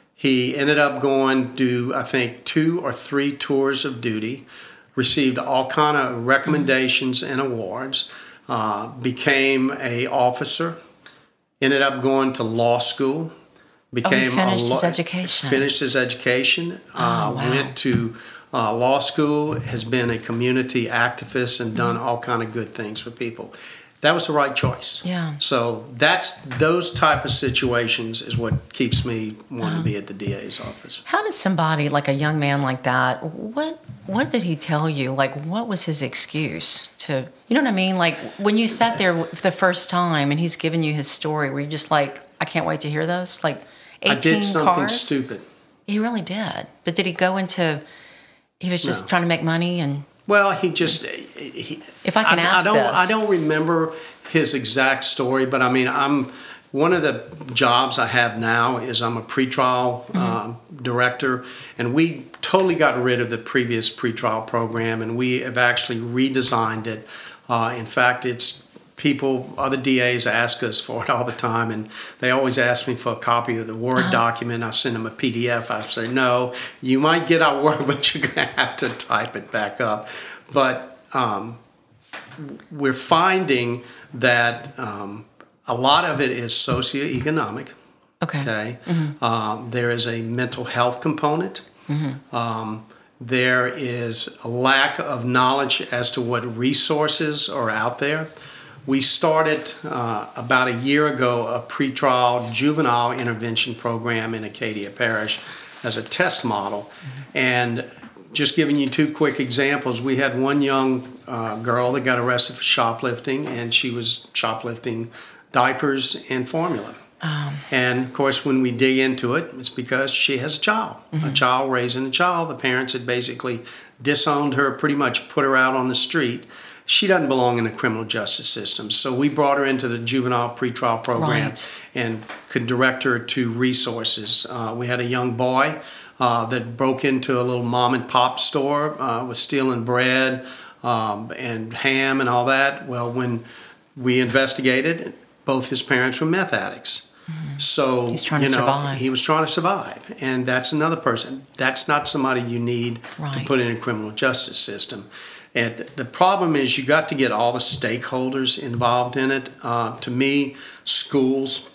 He ended up going to, I think, two or three tours of duty. Received all kind of recommendations and awards, uh, became a officer, ended up going to law school, became oh, he finished a law- his education. Finished his education, oh, uh, wow. went to uh, law school, has been a community activist and done all kind of good things for people. that was the right choice. Yeah. So that's those type of situations is what keeps me wanting to be at the D A's office. How does somebody like a young man like that? What what did he tell you? Like, what was his excuse to? You know what I mean? Like when you sat there the first time and he's giving you his story, were you just like, I can't wait to hear this? Like, eighteen I did something cars? stupid. He really did. But did he go into? He was just No. trying to make money and. Well, he just. He, if I can I, ask I don't. this. I don't remember his exact story, but I mean, I'm one of the jobs I have now is I'm a pretrial mm-hmm. uh, director, and we totally got rid of the previous pretrial program, and we have actually redesigned it. Uh, in fact, it's people, other D As ask us for it all the time, and they always ask me for a copy of the Word uh-huh. document. I send them a P D F. I say, no, you might get our Word, but you're going to have to type it back up. But um, we're finding that um, a lot of it is socioeconomic. Okay. Okay. Mm-hmm. Um, there is a mental health component. Mm-hmm. Um, there is a lack of knowledge as to what resources are out there. We started uh, about a year ago a pretrial juvenile intervention program in Acadia Parish as a test model. Mm-hmm. And just giving you two quick examples, we had one young uh, girl that got arrested for shoplifting, and she was shoplifting diapers and formula. Um, and of course, when we dig into it, it's because she has a child, mm-hmm. a child raising a child. The parents had basically disowned her, pretty much put her out on the street. She doesn't belong in the criminal justice system. So we brought her into the juvenile pretrial program right. and could direct her to resources. Uh, we had a young boy uh, that broke into a little mom and pop store, uh, was stealing bread um, and ham and all that. Well, when we investigated, both his parents were meth addicts. Mm-hmm. So, he's trying you to know, survive. he was trying to survive. And that's another person. That's not somebody you need right. to put in a criminal justice system. And the problem is you got to get all the stakeholders involved in it. Uh, to me, schools,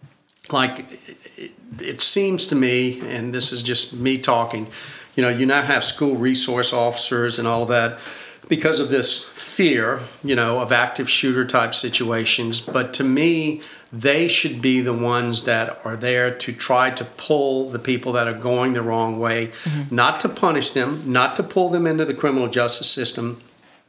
like it, it seems to me, and this is just me talking, you know, you now have school resource officers and all of that because of this fear, you know, of active shooter type situations. But to me, they should be the ones that are there to try to pull the people that are going the wrong way, mm-hmm. not to punish them, not to pull them into the criminal justice system,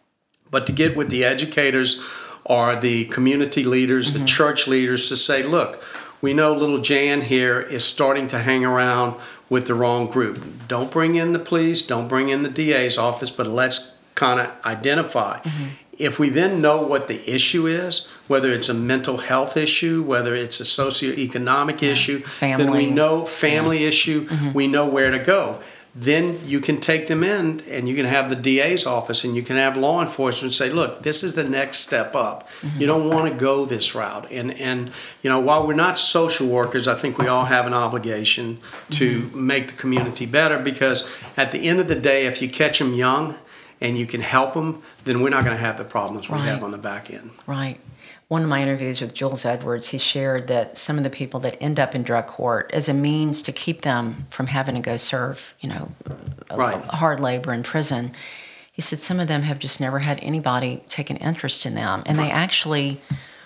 but to get with the educators or the community leaders, mm-hmm. the church leaders to say, look, we know little Jan here is starting to hang around with the wrong group. Don't bring in the police, don't bring in the D A's office, but let's kind of identify. Mm-hmm. If we then know what the issue is, whether it's a mental health issue, whether it's a socioeconomic yeah. issue, family. then we know family yeah. issue, mm-hmm. we know where to go. Then you can take them in and you can have the D A's office and you can have law enforcement say, look, this is the next step up. Mm-hmm. You don't want to go this route. And, and you know, while we're not social workers, I think we all have an obligation to mm-hmm. make the community better, because at the end of the day, if you catch them young and you can help them, then we're not going to have the problems we right. have on the back end. Right. One of my interviews with Jules Edwards, he shared that some of the people that end up in drug court as a means to keep them from having to go serve, you know, right. hard labor in prison, he said some of them have just never had anybody take an interest in them. And right. they actually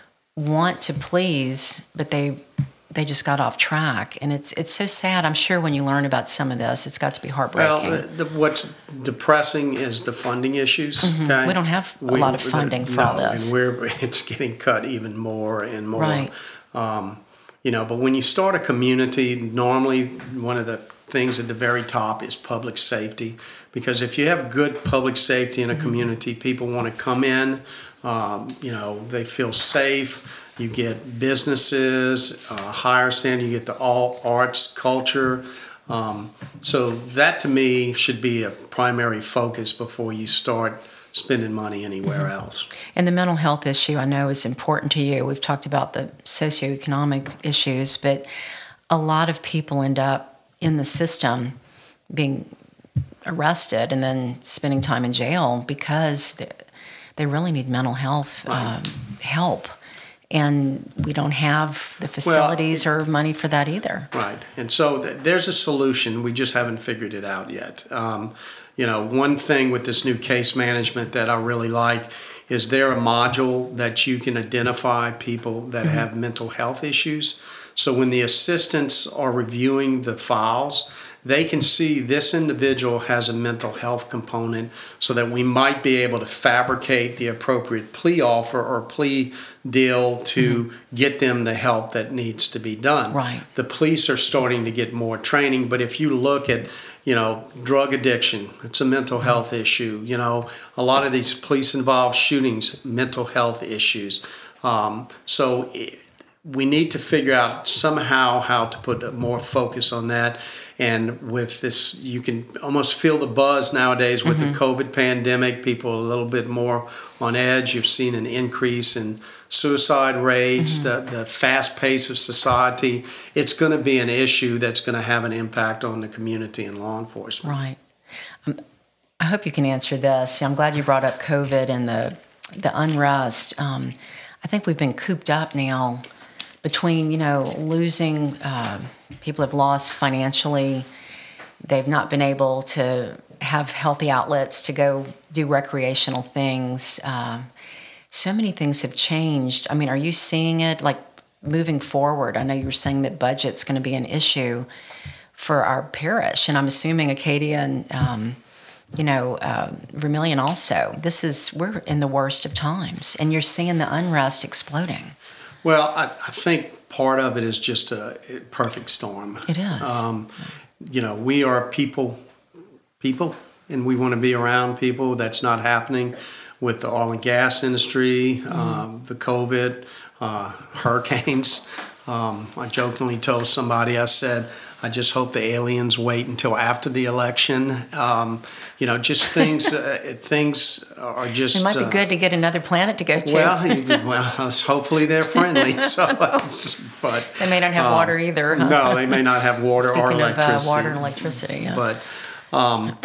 want to please, but they they just got off track. And it's it's so sad. I'm sure when you learn about some of this, it's got to be heartbreaking. Well, the, the, what's depressing is the funding issues. Mm-hmm. Okay? We don't have a we, lot of funding for no, all this. And we're, it's getting cut even more and more. Right. Um, you know, but when you start a community, normally one of the things at the very top is public safety. Because if you have good public safety in a mm-hmm. community, people want to come in, um, you know, they feel safe. You get businesses, uh, higher standard, you get the all arts culture. Um, so that to me should be a primary focus before you start spending money anywhere mm-hmm. else. And the mental health issue I know is important to you. We've talked about the socioeconomic issues, but a lot of people end up in the system being arrested and then spending time in jail because they, they really need mental health right. um, help. And we don't have the facilities well, or money for that either. Right. And so th- there's a solution. We just haven't figured it out yet. Um, you know, one thing with this new case management that I really like is there a module that you can identify people that mm-hmm. have mental health issues? So when the assistants are reviewing the files, they can see this individual has a mental health component, so that we might be able to fabricate the appropriate plea offer or plea deal to mm-hmm. get them the help that needs to be done. Right. The police are starting to get more training, but if you look at, you know, drug addiction, it's a mental mm-hmm. health issue. You know, a lot of these police-involved shootings, mental health issues. Um, so it, we need to figure out somehow how to put more focus on that. And with this, you can almost feel the buzz nowadays with mm-hmm. the COVID pandemic. People are a little bit more on edge. You've seen an increase in suicide rates, mm-hmm. the, the fast pace of society. It's going to be an issue that's going to have an impact on the community and law enforcement. Right. Um, I hope you can answer this. I'm glad you brought up COVID and the the unrest. Um, I think we've been cooped up now between, you know, losing, uh, people have lost financially. They've not been able to have healthy outlets to go do recreational things. Uh, so many things have changed. I mean, are you seeing it like moving forward? I know you were saying that budget's going to be an issue for our parish, and I'm assuming Acadia and, um, you know, uh, Vermilion also. This is, we're in the worst of times, and you're seeing the unrest exploding. Well, I, I think part of it is just a perfect storm. It is. Um, you know, we are people, people, and we want to be around people. That's not happening with the oil and gas industry, mm. um, the COVID, uh, hurricanes. Um, I jokingly told somebody, I said, I just hope the aliens wait until after the election. Um, you know, just things. uh, things are just. It might be uh, good to get another planet to go to. Well, well, hopefully they're friendly. So, but they may not have um, water either. Huh? No, they may not have water Speaking or electricity. Of, uh, water and electricity. Yeah. But um,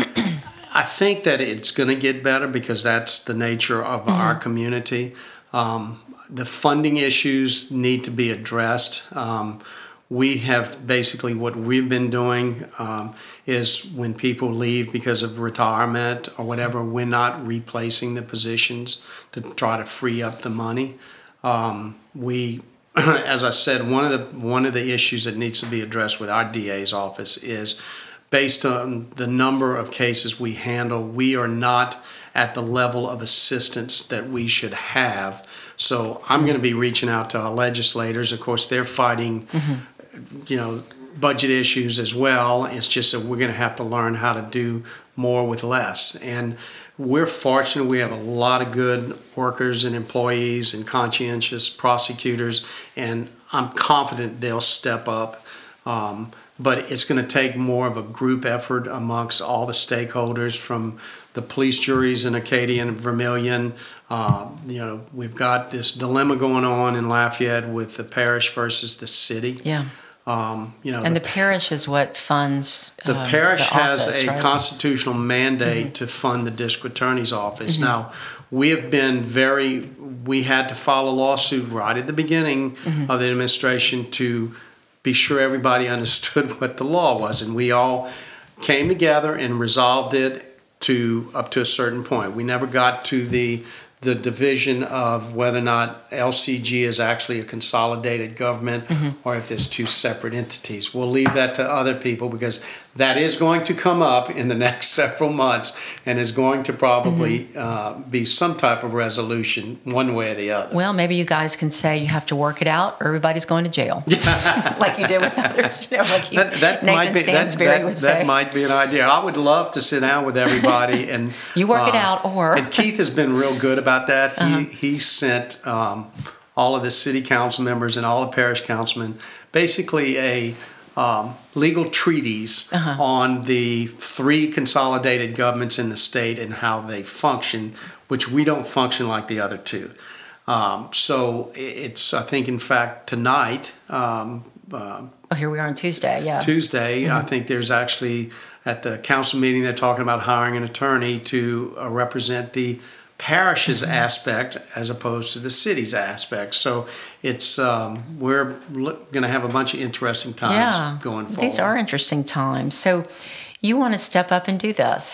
I think that it's going to get better because that's the nature of mm-hmm. our community. Um, the funding issues need to be addressed. Um, We have basically what we've been doing um, is when people leave because of retirement or whatever, we're not replacing the positions to try to free up the money. Um, we, as I said, one of the one of the issues that needs to be addressed with our D A's office is based on the number of cases we handle, we are not at the level of assistance that we should have. So I'm going to be reaching out to our legislators. Of course, they're fighting. Mm-hmm. you know, budget issues as well. It's just that we're going to have to learn how to do more with less. And we're fortunate we have a lot of good workers and employees and conscientious prosecutors, and I'm confident they'll step up. Um, but it's going to take more of a group effort amongst all the stakeholders, from the police juries in Acadia and Vermilion. Uh, you know, we've got this dilemma going on in Lafayette with the parish versus the city. Yeah. Um, you know, and the, the parish is what funds the um, parish the has office, a right? constitutional mandate mm-hmm. to fund the district attorney's office. Mm-hmm. Now, we have been very. We had to file a lawsuit right at the beginning mm-hmm. of the administration to be sure everybody understood what the law was, and we all came together and resolved it to up to a certain point. We never got to the the division of whether or not L C G is actually a consolidated government mm-hmm. or if there's two separate entities. We'll leave that to other people because that is going to come up in the next several months and is going to probably mm-hmm. uh, be some type of resolution one way or the other. Well, maybe you guys can say you have to work it out or everybody's going to jail. Like you did with others. You know, like you, that, that Nathan might be, Stansberry that, that, would that say. That might be an idea. I would love to sit down with everybody and you work uh, it out or... And Keith has been real good about that. Uh-huh. He, he sent um, all of the city council members and all the parish councilmen basically a um, legal treatise uh-huh. on the three consolidated governments in the state and how they function, which we don't function like the other two. Um, so it's, I think, in fact, tonight. Um, uh, oh, here we are on Tuesday, yeah. Tuesday, mm-hmm. I think there's actually, at the council meeting, they're talking about hiring an attorney to uh, represent the parish's mm-hmm. aspect as opposed to the city's aspect. So it's um, we're going to have a bunch of interesting times yeah, going forward. These are interesting times. So you want to step up and do this.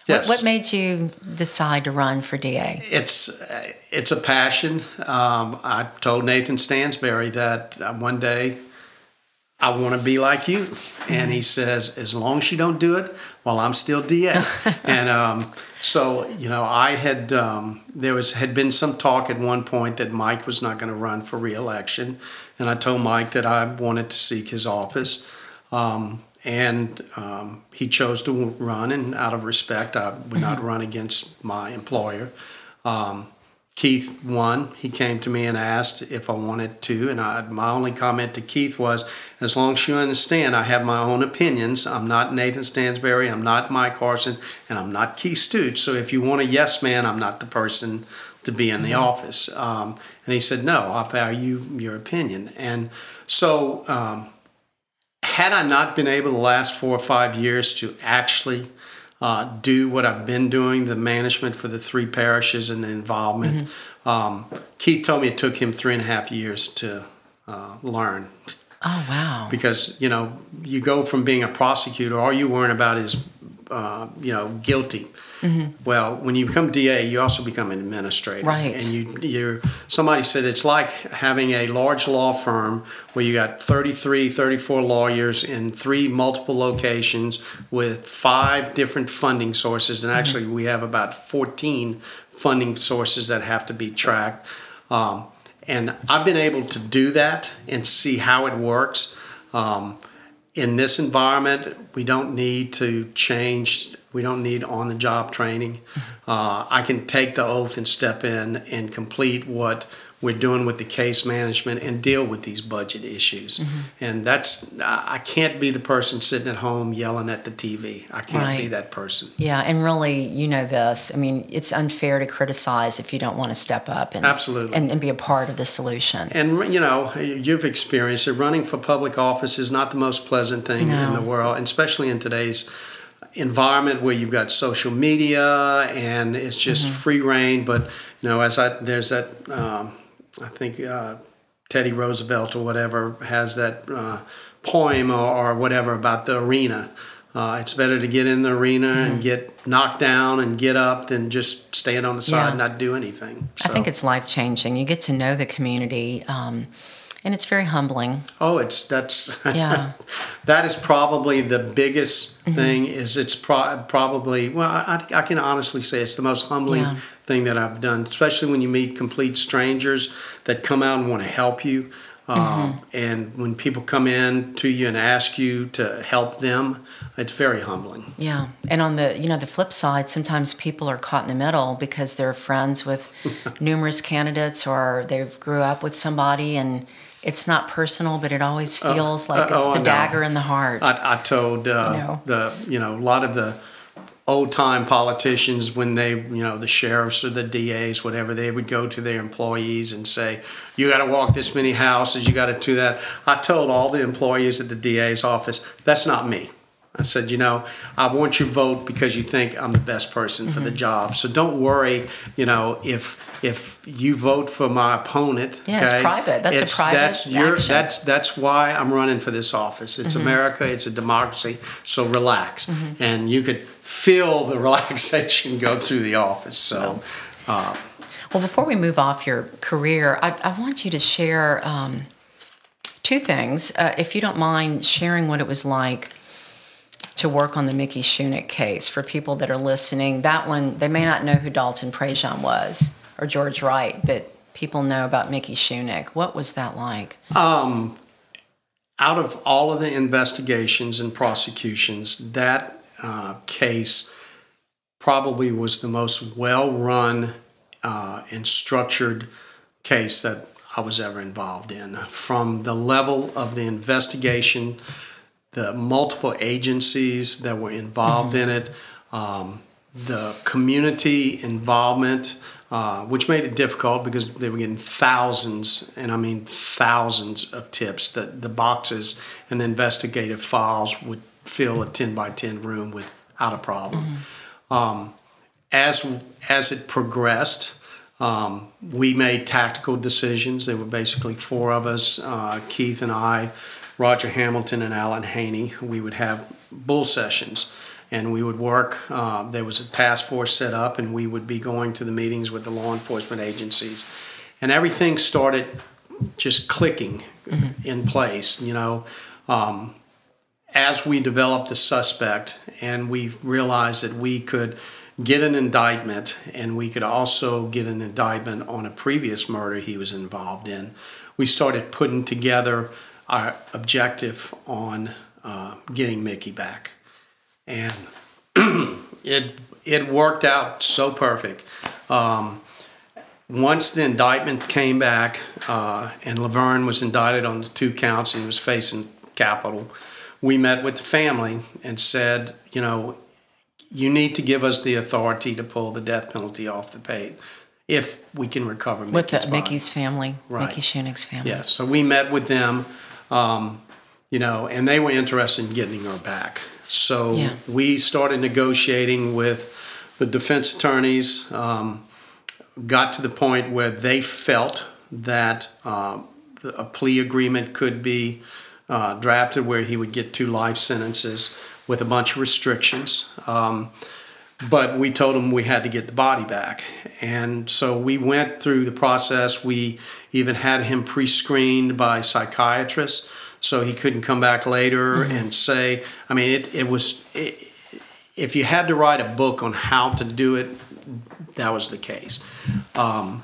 Yes. What, what made you decide to run for D A? It's it's a passion. Um, I told Nathan Stansberry that uh, one day I want to be like you, mm-hmm. and he says, as long as you don't do it while I'm still D A. and um, so you know, I had um, there was had been some talk at one point that Mike was not going to run for re-election, and I told Mike that I wanted to seek his office. Um, And um, he chose to run, and out of respect, I would mm-hmm. not run against my employer. Um, Keith won. He came to me and asked if I wanted to, and I, my only comment to Keith was, as long as you understand, I have my own opinions. I'm not Nathan Stansberry, I'm not Mike Carson, and I'm not Keith Stoots. So if you want a yes man, I'm not the person to be in the mm-hmm. office. Um, and he said, no, I value your opinion. And so... Um, Had I not been able the last four or five years to actually uh, do what I've been doing, the management for the three parishes and the involvement, mm-hmm. um, Keith told me it took him three and a half years to uh, learn. Oh, wow. Because, you know, you go from being a prosecutor, all you're worrying about is, uh, you know, guilty. Mm-hmm. Well, when you become D A, you also become an administrator. Right. And you, you're, somebody said it's like having a large law firm where you got thirty-three, thirty-four lawyers in three multiple locations with five different funding sources. And actually, mm-hmm. we have about fourteen funding sources that have to be tracked. Um, and I've been able to do that and see how it works. Um, in this environment, we don't need to change. We don't need on-the-job training. Uh, I can take the oath and step in and complete what we're doing with the case management and deal with these budget issues. Mm-hmm. And that's, I can't be the person sitting at home yelling at the T V. I can't right. be that person. Yeah, and really, you know this. I mean, it's unfair to criticize if you don't want to step up and Absolutely. and, and be a part of the solution. And, you know, you've experienced it. Running for public office is not the most pleasant thing no. in the world, and especially in today's environment where you've got social media and it's just mm-hmm. free reign. But, you know, as I, there's that... Um, I think uh, Teddy Roosevelt or whatever has that uh, poem or, or whatever about the arena. Uh, it's better to get in the arena mm-hmm. and get knocked down and get up than just stand on the side yeah. and not do anything. So. I think it's life-changing. You get to know the community, um, and it's very humbling. Oh, it's that's yeah. that is probably the biggest mm-hmm. thing. Is it's pro- probably well, I, I can honestly say it's the most humbling. Yeah. thing that I've done, especially when you meet complete strangers that come out and want to help you. Um, mm-hmm. And when people come in to you and ask you to help them, it's very humbling. Yeah. And on the, you know, the flip side, sometimes people are caught in the middle because they're friends with numerous candidates or they grew up with somebody and it's not personal, but it always feels uh, like uh, it's oh, the dagger in the heart. I, I told uh, you know? the, you know, a lot of the old-time politicians, when they, you know, the sheriffs or the D As, whatever, they would go to their employees and say, you got to walk this many houses, you got to do that. I told all the employees at the D A's office, that's not me. I said, you know, I want you to vote because you think I'm the best person mm-hmm. for the job. So don't worry, you know, if if you vote for my opponent. Yeah, okay, it's private. That's it's, a private that's your, action. That's, that's why I'm running for this office. It's mm-hmm. America. It's a democracy. So relax. Mm-hmm. And you could feel the relaxation go through the office. So, uh, well, before we move off your career, I, I want you to share um, two things. Uh, if you don't mind sharing what it was like to work on the Mickey Shunick case for people that are listening. That one, they may not know who Dalton Prejean was or George Wright, but people know about Mickey Shunick. What was that like? Um, out of all of the investigations and prosecutions, that uh, case probably was the most well-run uh, and structured case that I was ever involved in. From the level of the investigation, the multiple agencies that were involved mm-hmm. in it, um, the community involvement, uh, which made it difficult because they were getting thousands, and I mean thousands of tips. That the boxes and the investigative files would fill a ten by ten room without a problem. Mm-hmm. Um, as as it progressed, um, we made tactical decisions. There were basically four of us, uh, Keith and I, Roger Hamilton and Alan Haney. We would have bull sessions, and we would work. Uh, there was a task force set up, and we would be going to the meetings with the law enforcement agencies, and everything started just clicking mm-hmm. in place. You know, um, as we developed the suspect, and we realized that we could get an indictment, and we could also get an indictment on a previous murder he was involved in, we started putting together our objective on uh, getting Mickey back. And it it worked out so perfect. Um, once the indictment came back, uh, and Laverne was indicted on the two counts and he was facing capital, we met with the family and said, you know, you need to give us the authority to pull the death penalty off the pay if we can recover Mickey's with the, body. Mickey's family, Right. Mickey Schoenig's family. Yes, so we met with them, um, you know, and they were interested in getting her back. So yeah. we started negotiating with the defense attorneys, um, got to the point where they felt that uh, a plea agreement could be uh, drafted where he would get two life sentences with a bunch of restrictions. Um, but we told him we had to get the body back. And so we went through the process. We even had him pre-screened by psychiatrists so he couldn't come back later mm-hmm. and say, I mean, it, it was, it, if you had to write a book on how to do it, that was the case. Um,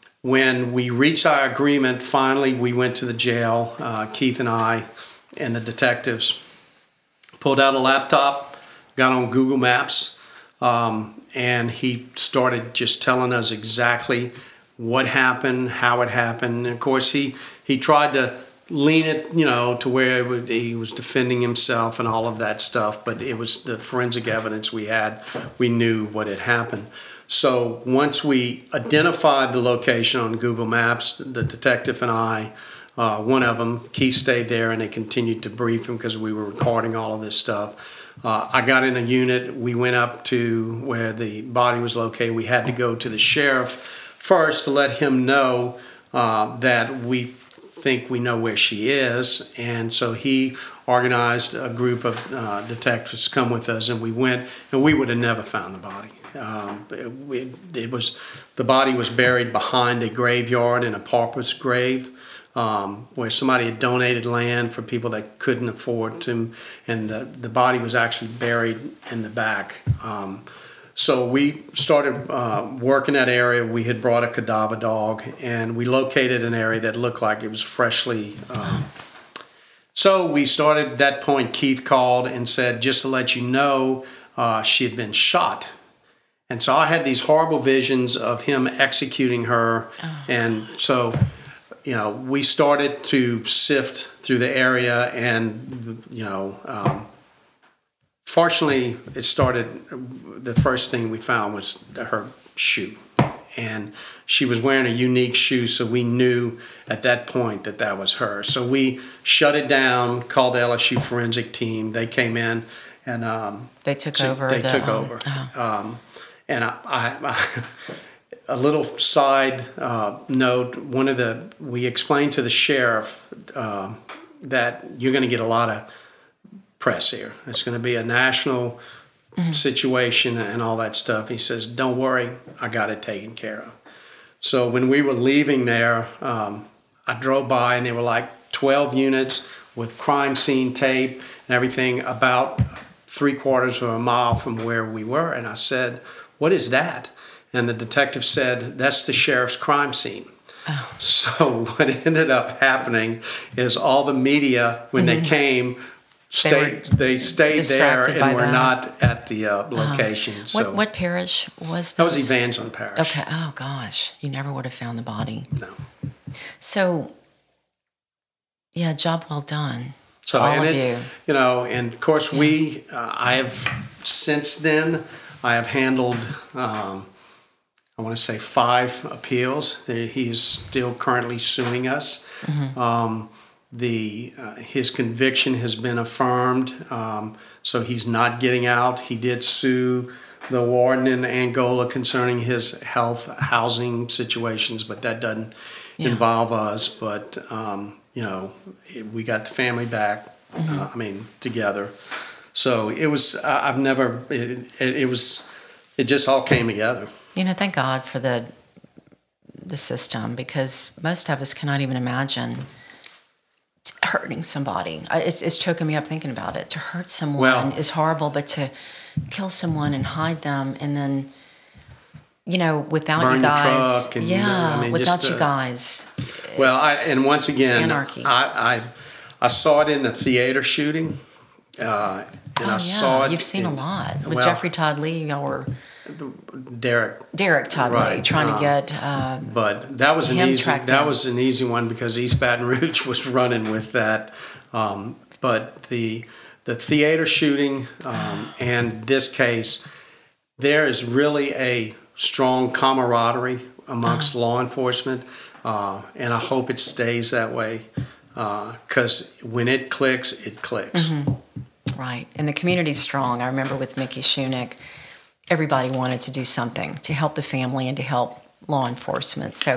when we reached our agreement, finally we went to the jail, uh, Keith and I and the detectives, pulled out a laptop, got on Google Maps, um, and he started just telling us exactly what happened, how it happened. And of course, he, he tried to lean it, you know, to where it would, he was defending himself and all of that stuff. But it was the forensic evidence we had. We knew what had happened. So once we identified the location on Google Maps, the detective and I, Uh, one of them, Keith, stayed there, and they continued to brief him because we were recording all of this stuff. Uh, I got in a unit. We went up to where the body was located. We had to go to the sheriff first to let him know uh, that we think we know where she is. And so he organized a group of uh, detectives to come with us, and we went, and we would have never found the body. Um, it, it was the body was buried behind a graveyard in a pauper's grave. Um, where somebody had donated land for people that couldn't afford to, and the, the body was actually buried in the back. Um, so we started uh, working that area. We had brought a cadaver dog, and we located an area that looked like it was freshly. Um, so we started at that point. Keith called and said, just to let you know, uh, she had been shot. And so I had these horrible visions of him executing her, oh. and so. You know, we started to sift through the area, and, you know, um, fortunately, it started, the first thing we found was her shoe. And she was wearing a unique shoe, so we knew at that point that that was her. So we shut it down, called the L S U forensic team. They came in, and um, they took so over. They the, took um, over. Uh-huh. Um, and I... I, I A little side uh, note, one of the, we explained to the sheriff uh, that you're going to get a lot of press here. It's going to be a national mm-hmm. situation and all that stuff. He says, don't worry, I got it taken care of. So when we were leaving there, um, I drove by and there were like twelve units with crime scene tape and everything about three quarters of a mile from where we were. And I said, what is that? And the detective said, that's the sheriff's crime scene. Oh. So what ended up happening is all the media, when mm-hmm. they came, stayed, they, they stayed there and were that. not at the uh, location. Oh. So what, what parish was this? That was Evangeline Parish. Okay. Oh, gosh. You never would have found the body. No. So, yeah, job well done. So, all and of it, you. You know, and of course yeah. we, uh, I have, since then, I have handled... Um, I want to say five appeals. He is still currently suing us. Mm-hmm. Um, the uh, his conviction has been affirmed, um, so he's not getting out. He did sue the warden in Angola concerning his health, housing situations, but that doesn't yeah. involve us. But um, you know, we got the family back. Mm-hmm. Uh, I mean, together. So it was. I- I've never. It, it, it was. It just all came together. You know, thank God for the the system, because most of us cannot even imagine hurting somebody. I- It's, it's choking me up thinking about it. To hurt someone Well- is horrible, but to kill someone and hide them, and then, you know, without Burn you your guys, truck and, yeah, I mean, without just, you uh, guys. Well, I, it's and once again, anarchy. I, I I saw it in the theater shooting, uh, and oh, I yeah, saw it. you've seen in, a lot with well, Jeffrey Todd Lee or Derek. Derek Todd Lee Right, trying uh, to get. Uh, But that was an him easy. tracked That down. was an easy one because East Baton Rouge was running with that. Um, but the the theater shooting um, and this case, there is really a strong camaraderie amongst law enforcement, uh, and I hope it stays that way because when it clicks, it clicks. Right. And the community's strong. I remember with Mickey Shunick, everybody wanted to do something to help the family and to help law enforcement. So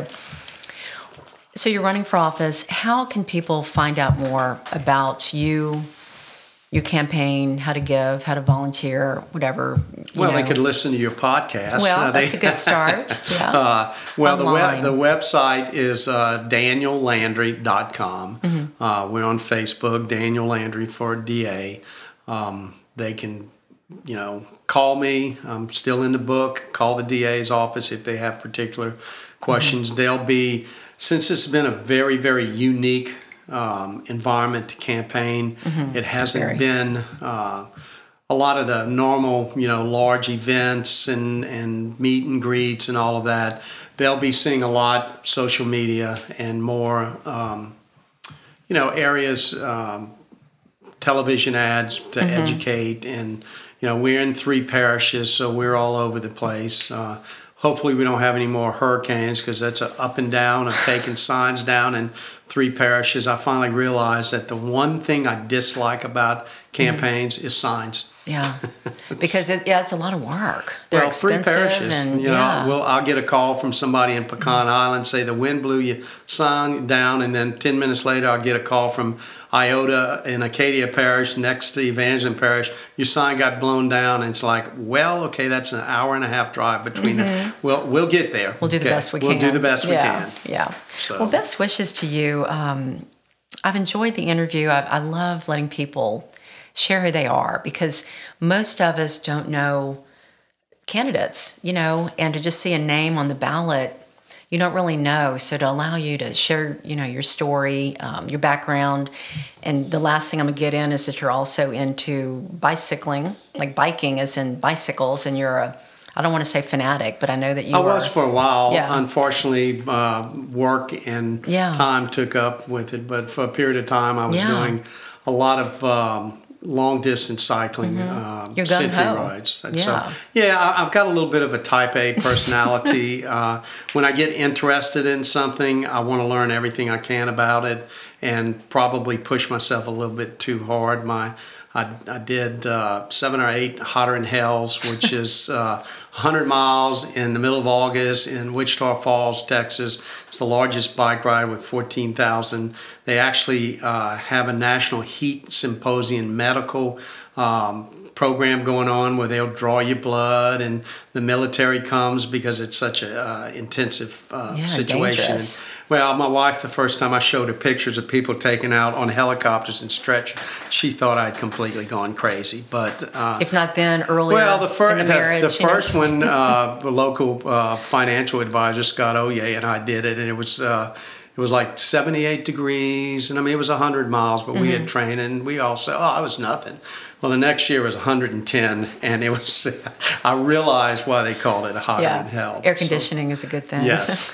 so you're running for office. How can people find out more about you, your campaign, how to give, how to volunteer, whatever? you Well, they know? could listen to your podcast. Well, Uh, they- that's a good start. Yeah. Uh, well, the, Online. web, the website is uh, daniel landry dot com. Mm-hmm. Uh, we're on Facebook, Daniel Landry for D A. Um, they can, you know, call me. I'm still in the book. Call the D A's office if they have particular questions. Mm-hmm. They'll be, since it's been a very, very unique um, environment to campaign, it hasn't Very. been uh, a lot of the normal, you know, large events and, and meet and greets and all of that. They'll be seeing a lot social media and more, um, you know, areas, um, television ads to educate. And, you know, we're in three parishes, so we're all over the place. Uh, hopefully we don't have any more hurricanes because that's a up and down of taking signs down in three parishes. I finally realized that the one thing I dislike about campaigns is signs. Yeah. Because, it, yeah, it's a lot of work. They're Well, three expensive. parishes. And, you know, yeah. well, I'll get a call from somebody in Pecan Island, say the wind blew your sign down, and then ten minutes later, I'll get a call from Iota in Acadia Parish, next to Evangeline Parish. Your sign got blown down, and it's like, well, okay, that's an hour and a half drive between them. Well, we'll get there. We'll do the Okay, best we We'll can. do the best yeah. we can. Yeah. So- Well, best wishes to you. Um, I've enjoyed the interview. I, I love letting people share who they are, because most of us don't know candidates, you know, and to just see a name on the ballot, you don't really know. So to allow you to share, you know, your story, um, your background, and the last thing I'm gonna get in is that you're also into bicycling, like biking as in bicycles, and you're a, I don't want to say fanatic, but I know that you I are. was for a while. Yeah. Unfortunately, uh, work and Yeah. time took up with it. But for a period of time, I was Yeah. doing a lot of um, long distance cycling, um, You're century gung-ho. rides. And Yeah. So, yeah, I, I've got a little bit of a type A personality. uh, when I get interested in something, I want to learn everything I can about it, and probably push myself a little bit too hard. My I, I did uh, seven or eight Hotter than Hells, which is uh, one hundred miles in the middle of August in Wichita Falls, Texas. It's the largest bike ride with fourteen thousand. They actually uh, have a National Heat Symposium medical um, program going on where they'll draw your blood, and the military comes because it's such a uh, intensive uh, Yeah, situation. dangerous. Well, my wife, the first time I showed her pictures of people taken out on helicopters and stretchers, she thought I'd completely gone crazy. But uh, If not then, earlier well, the, in fir- the the, marriage. the you know. first one, uh, the local uh, financial advisor Scott Oye and I did it, and it was uh, it was like seventy-eight degrees, and I mean it was one hundred miles, but we Mm-hmm. had trained, and we all said, "Oh, I was nothing." Well, the next year was one hundred ten, and it was. I realized why they called it a hotter Yeah, than hell. air So, conditioning is a good thing. yes.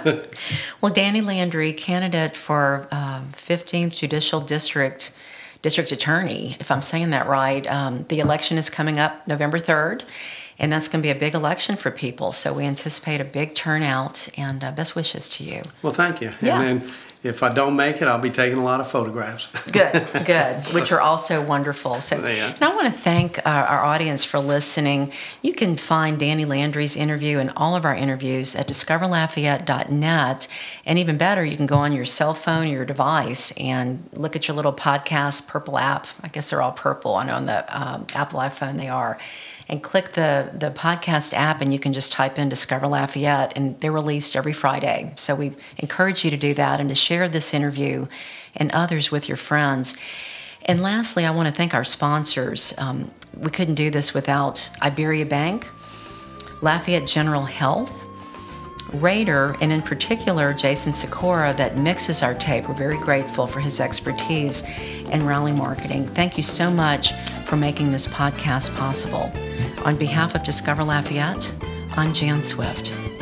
Well, Danny Landry, candidate for um, fifteenth Judicial District District Attorney, if I'm saying that right. Um, the election is coming up November third, And that's going to be a big election for people. So we anticipate a big turnout, and uh, best wishes to you. Well, thank you. Yeah. And then if I don't make it, I'll be taking a lot of photographs. Good, good, which are also wonderful. So, Yeah. and I want to thank uh, our audience for listening. You can find Danny Landry's interview and all of our interviews at discover lafayette dot net. And even better, you can go on your cell phone, your device, and look at your little podcast purple app. I guess they're all purple. I know on the um, Apple iPhone they are. And click the, the podcast app, and you can just type in Discover Lafayette, and they're released every Friday. So we encourage you to do that and to share this interview and others with your friends. And lastly, I want to thank our sponsors. Um, we couldn't do this without Iberia Bank, Lafayette General Health, Raider, and in particular, Jason Sikora that mixes our tape. We're very grateful for his expertise, and Raleigh Marketing. Thank you so much for making this podcast possible. On behalf of Discover Lafayette, I'm Jan Swift.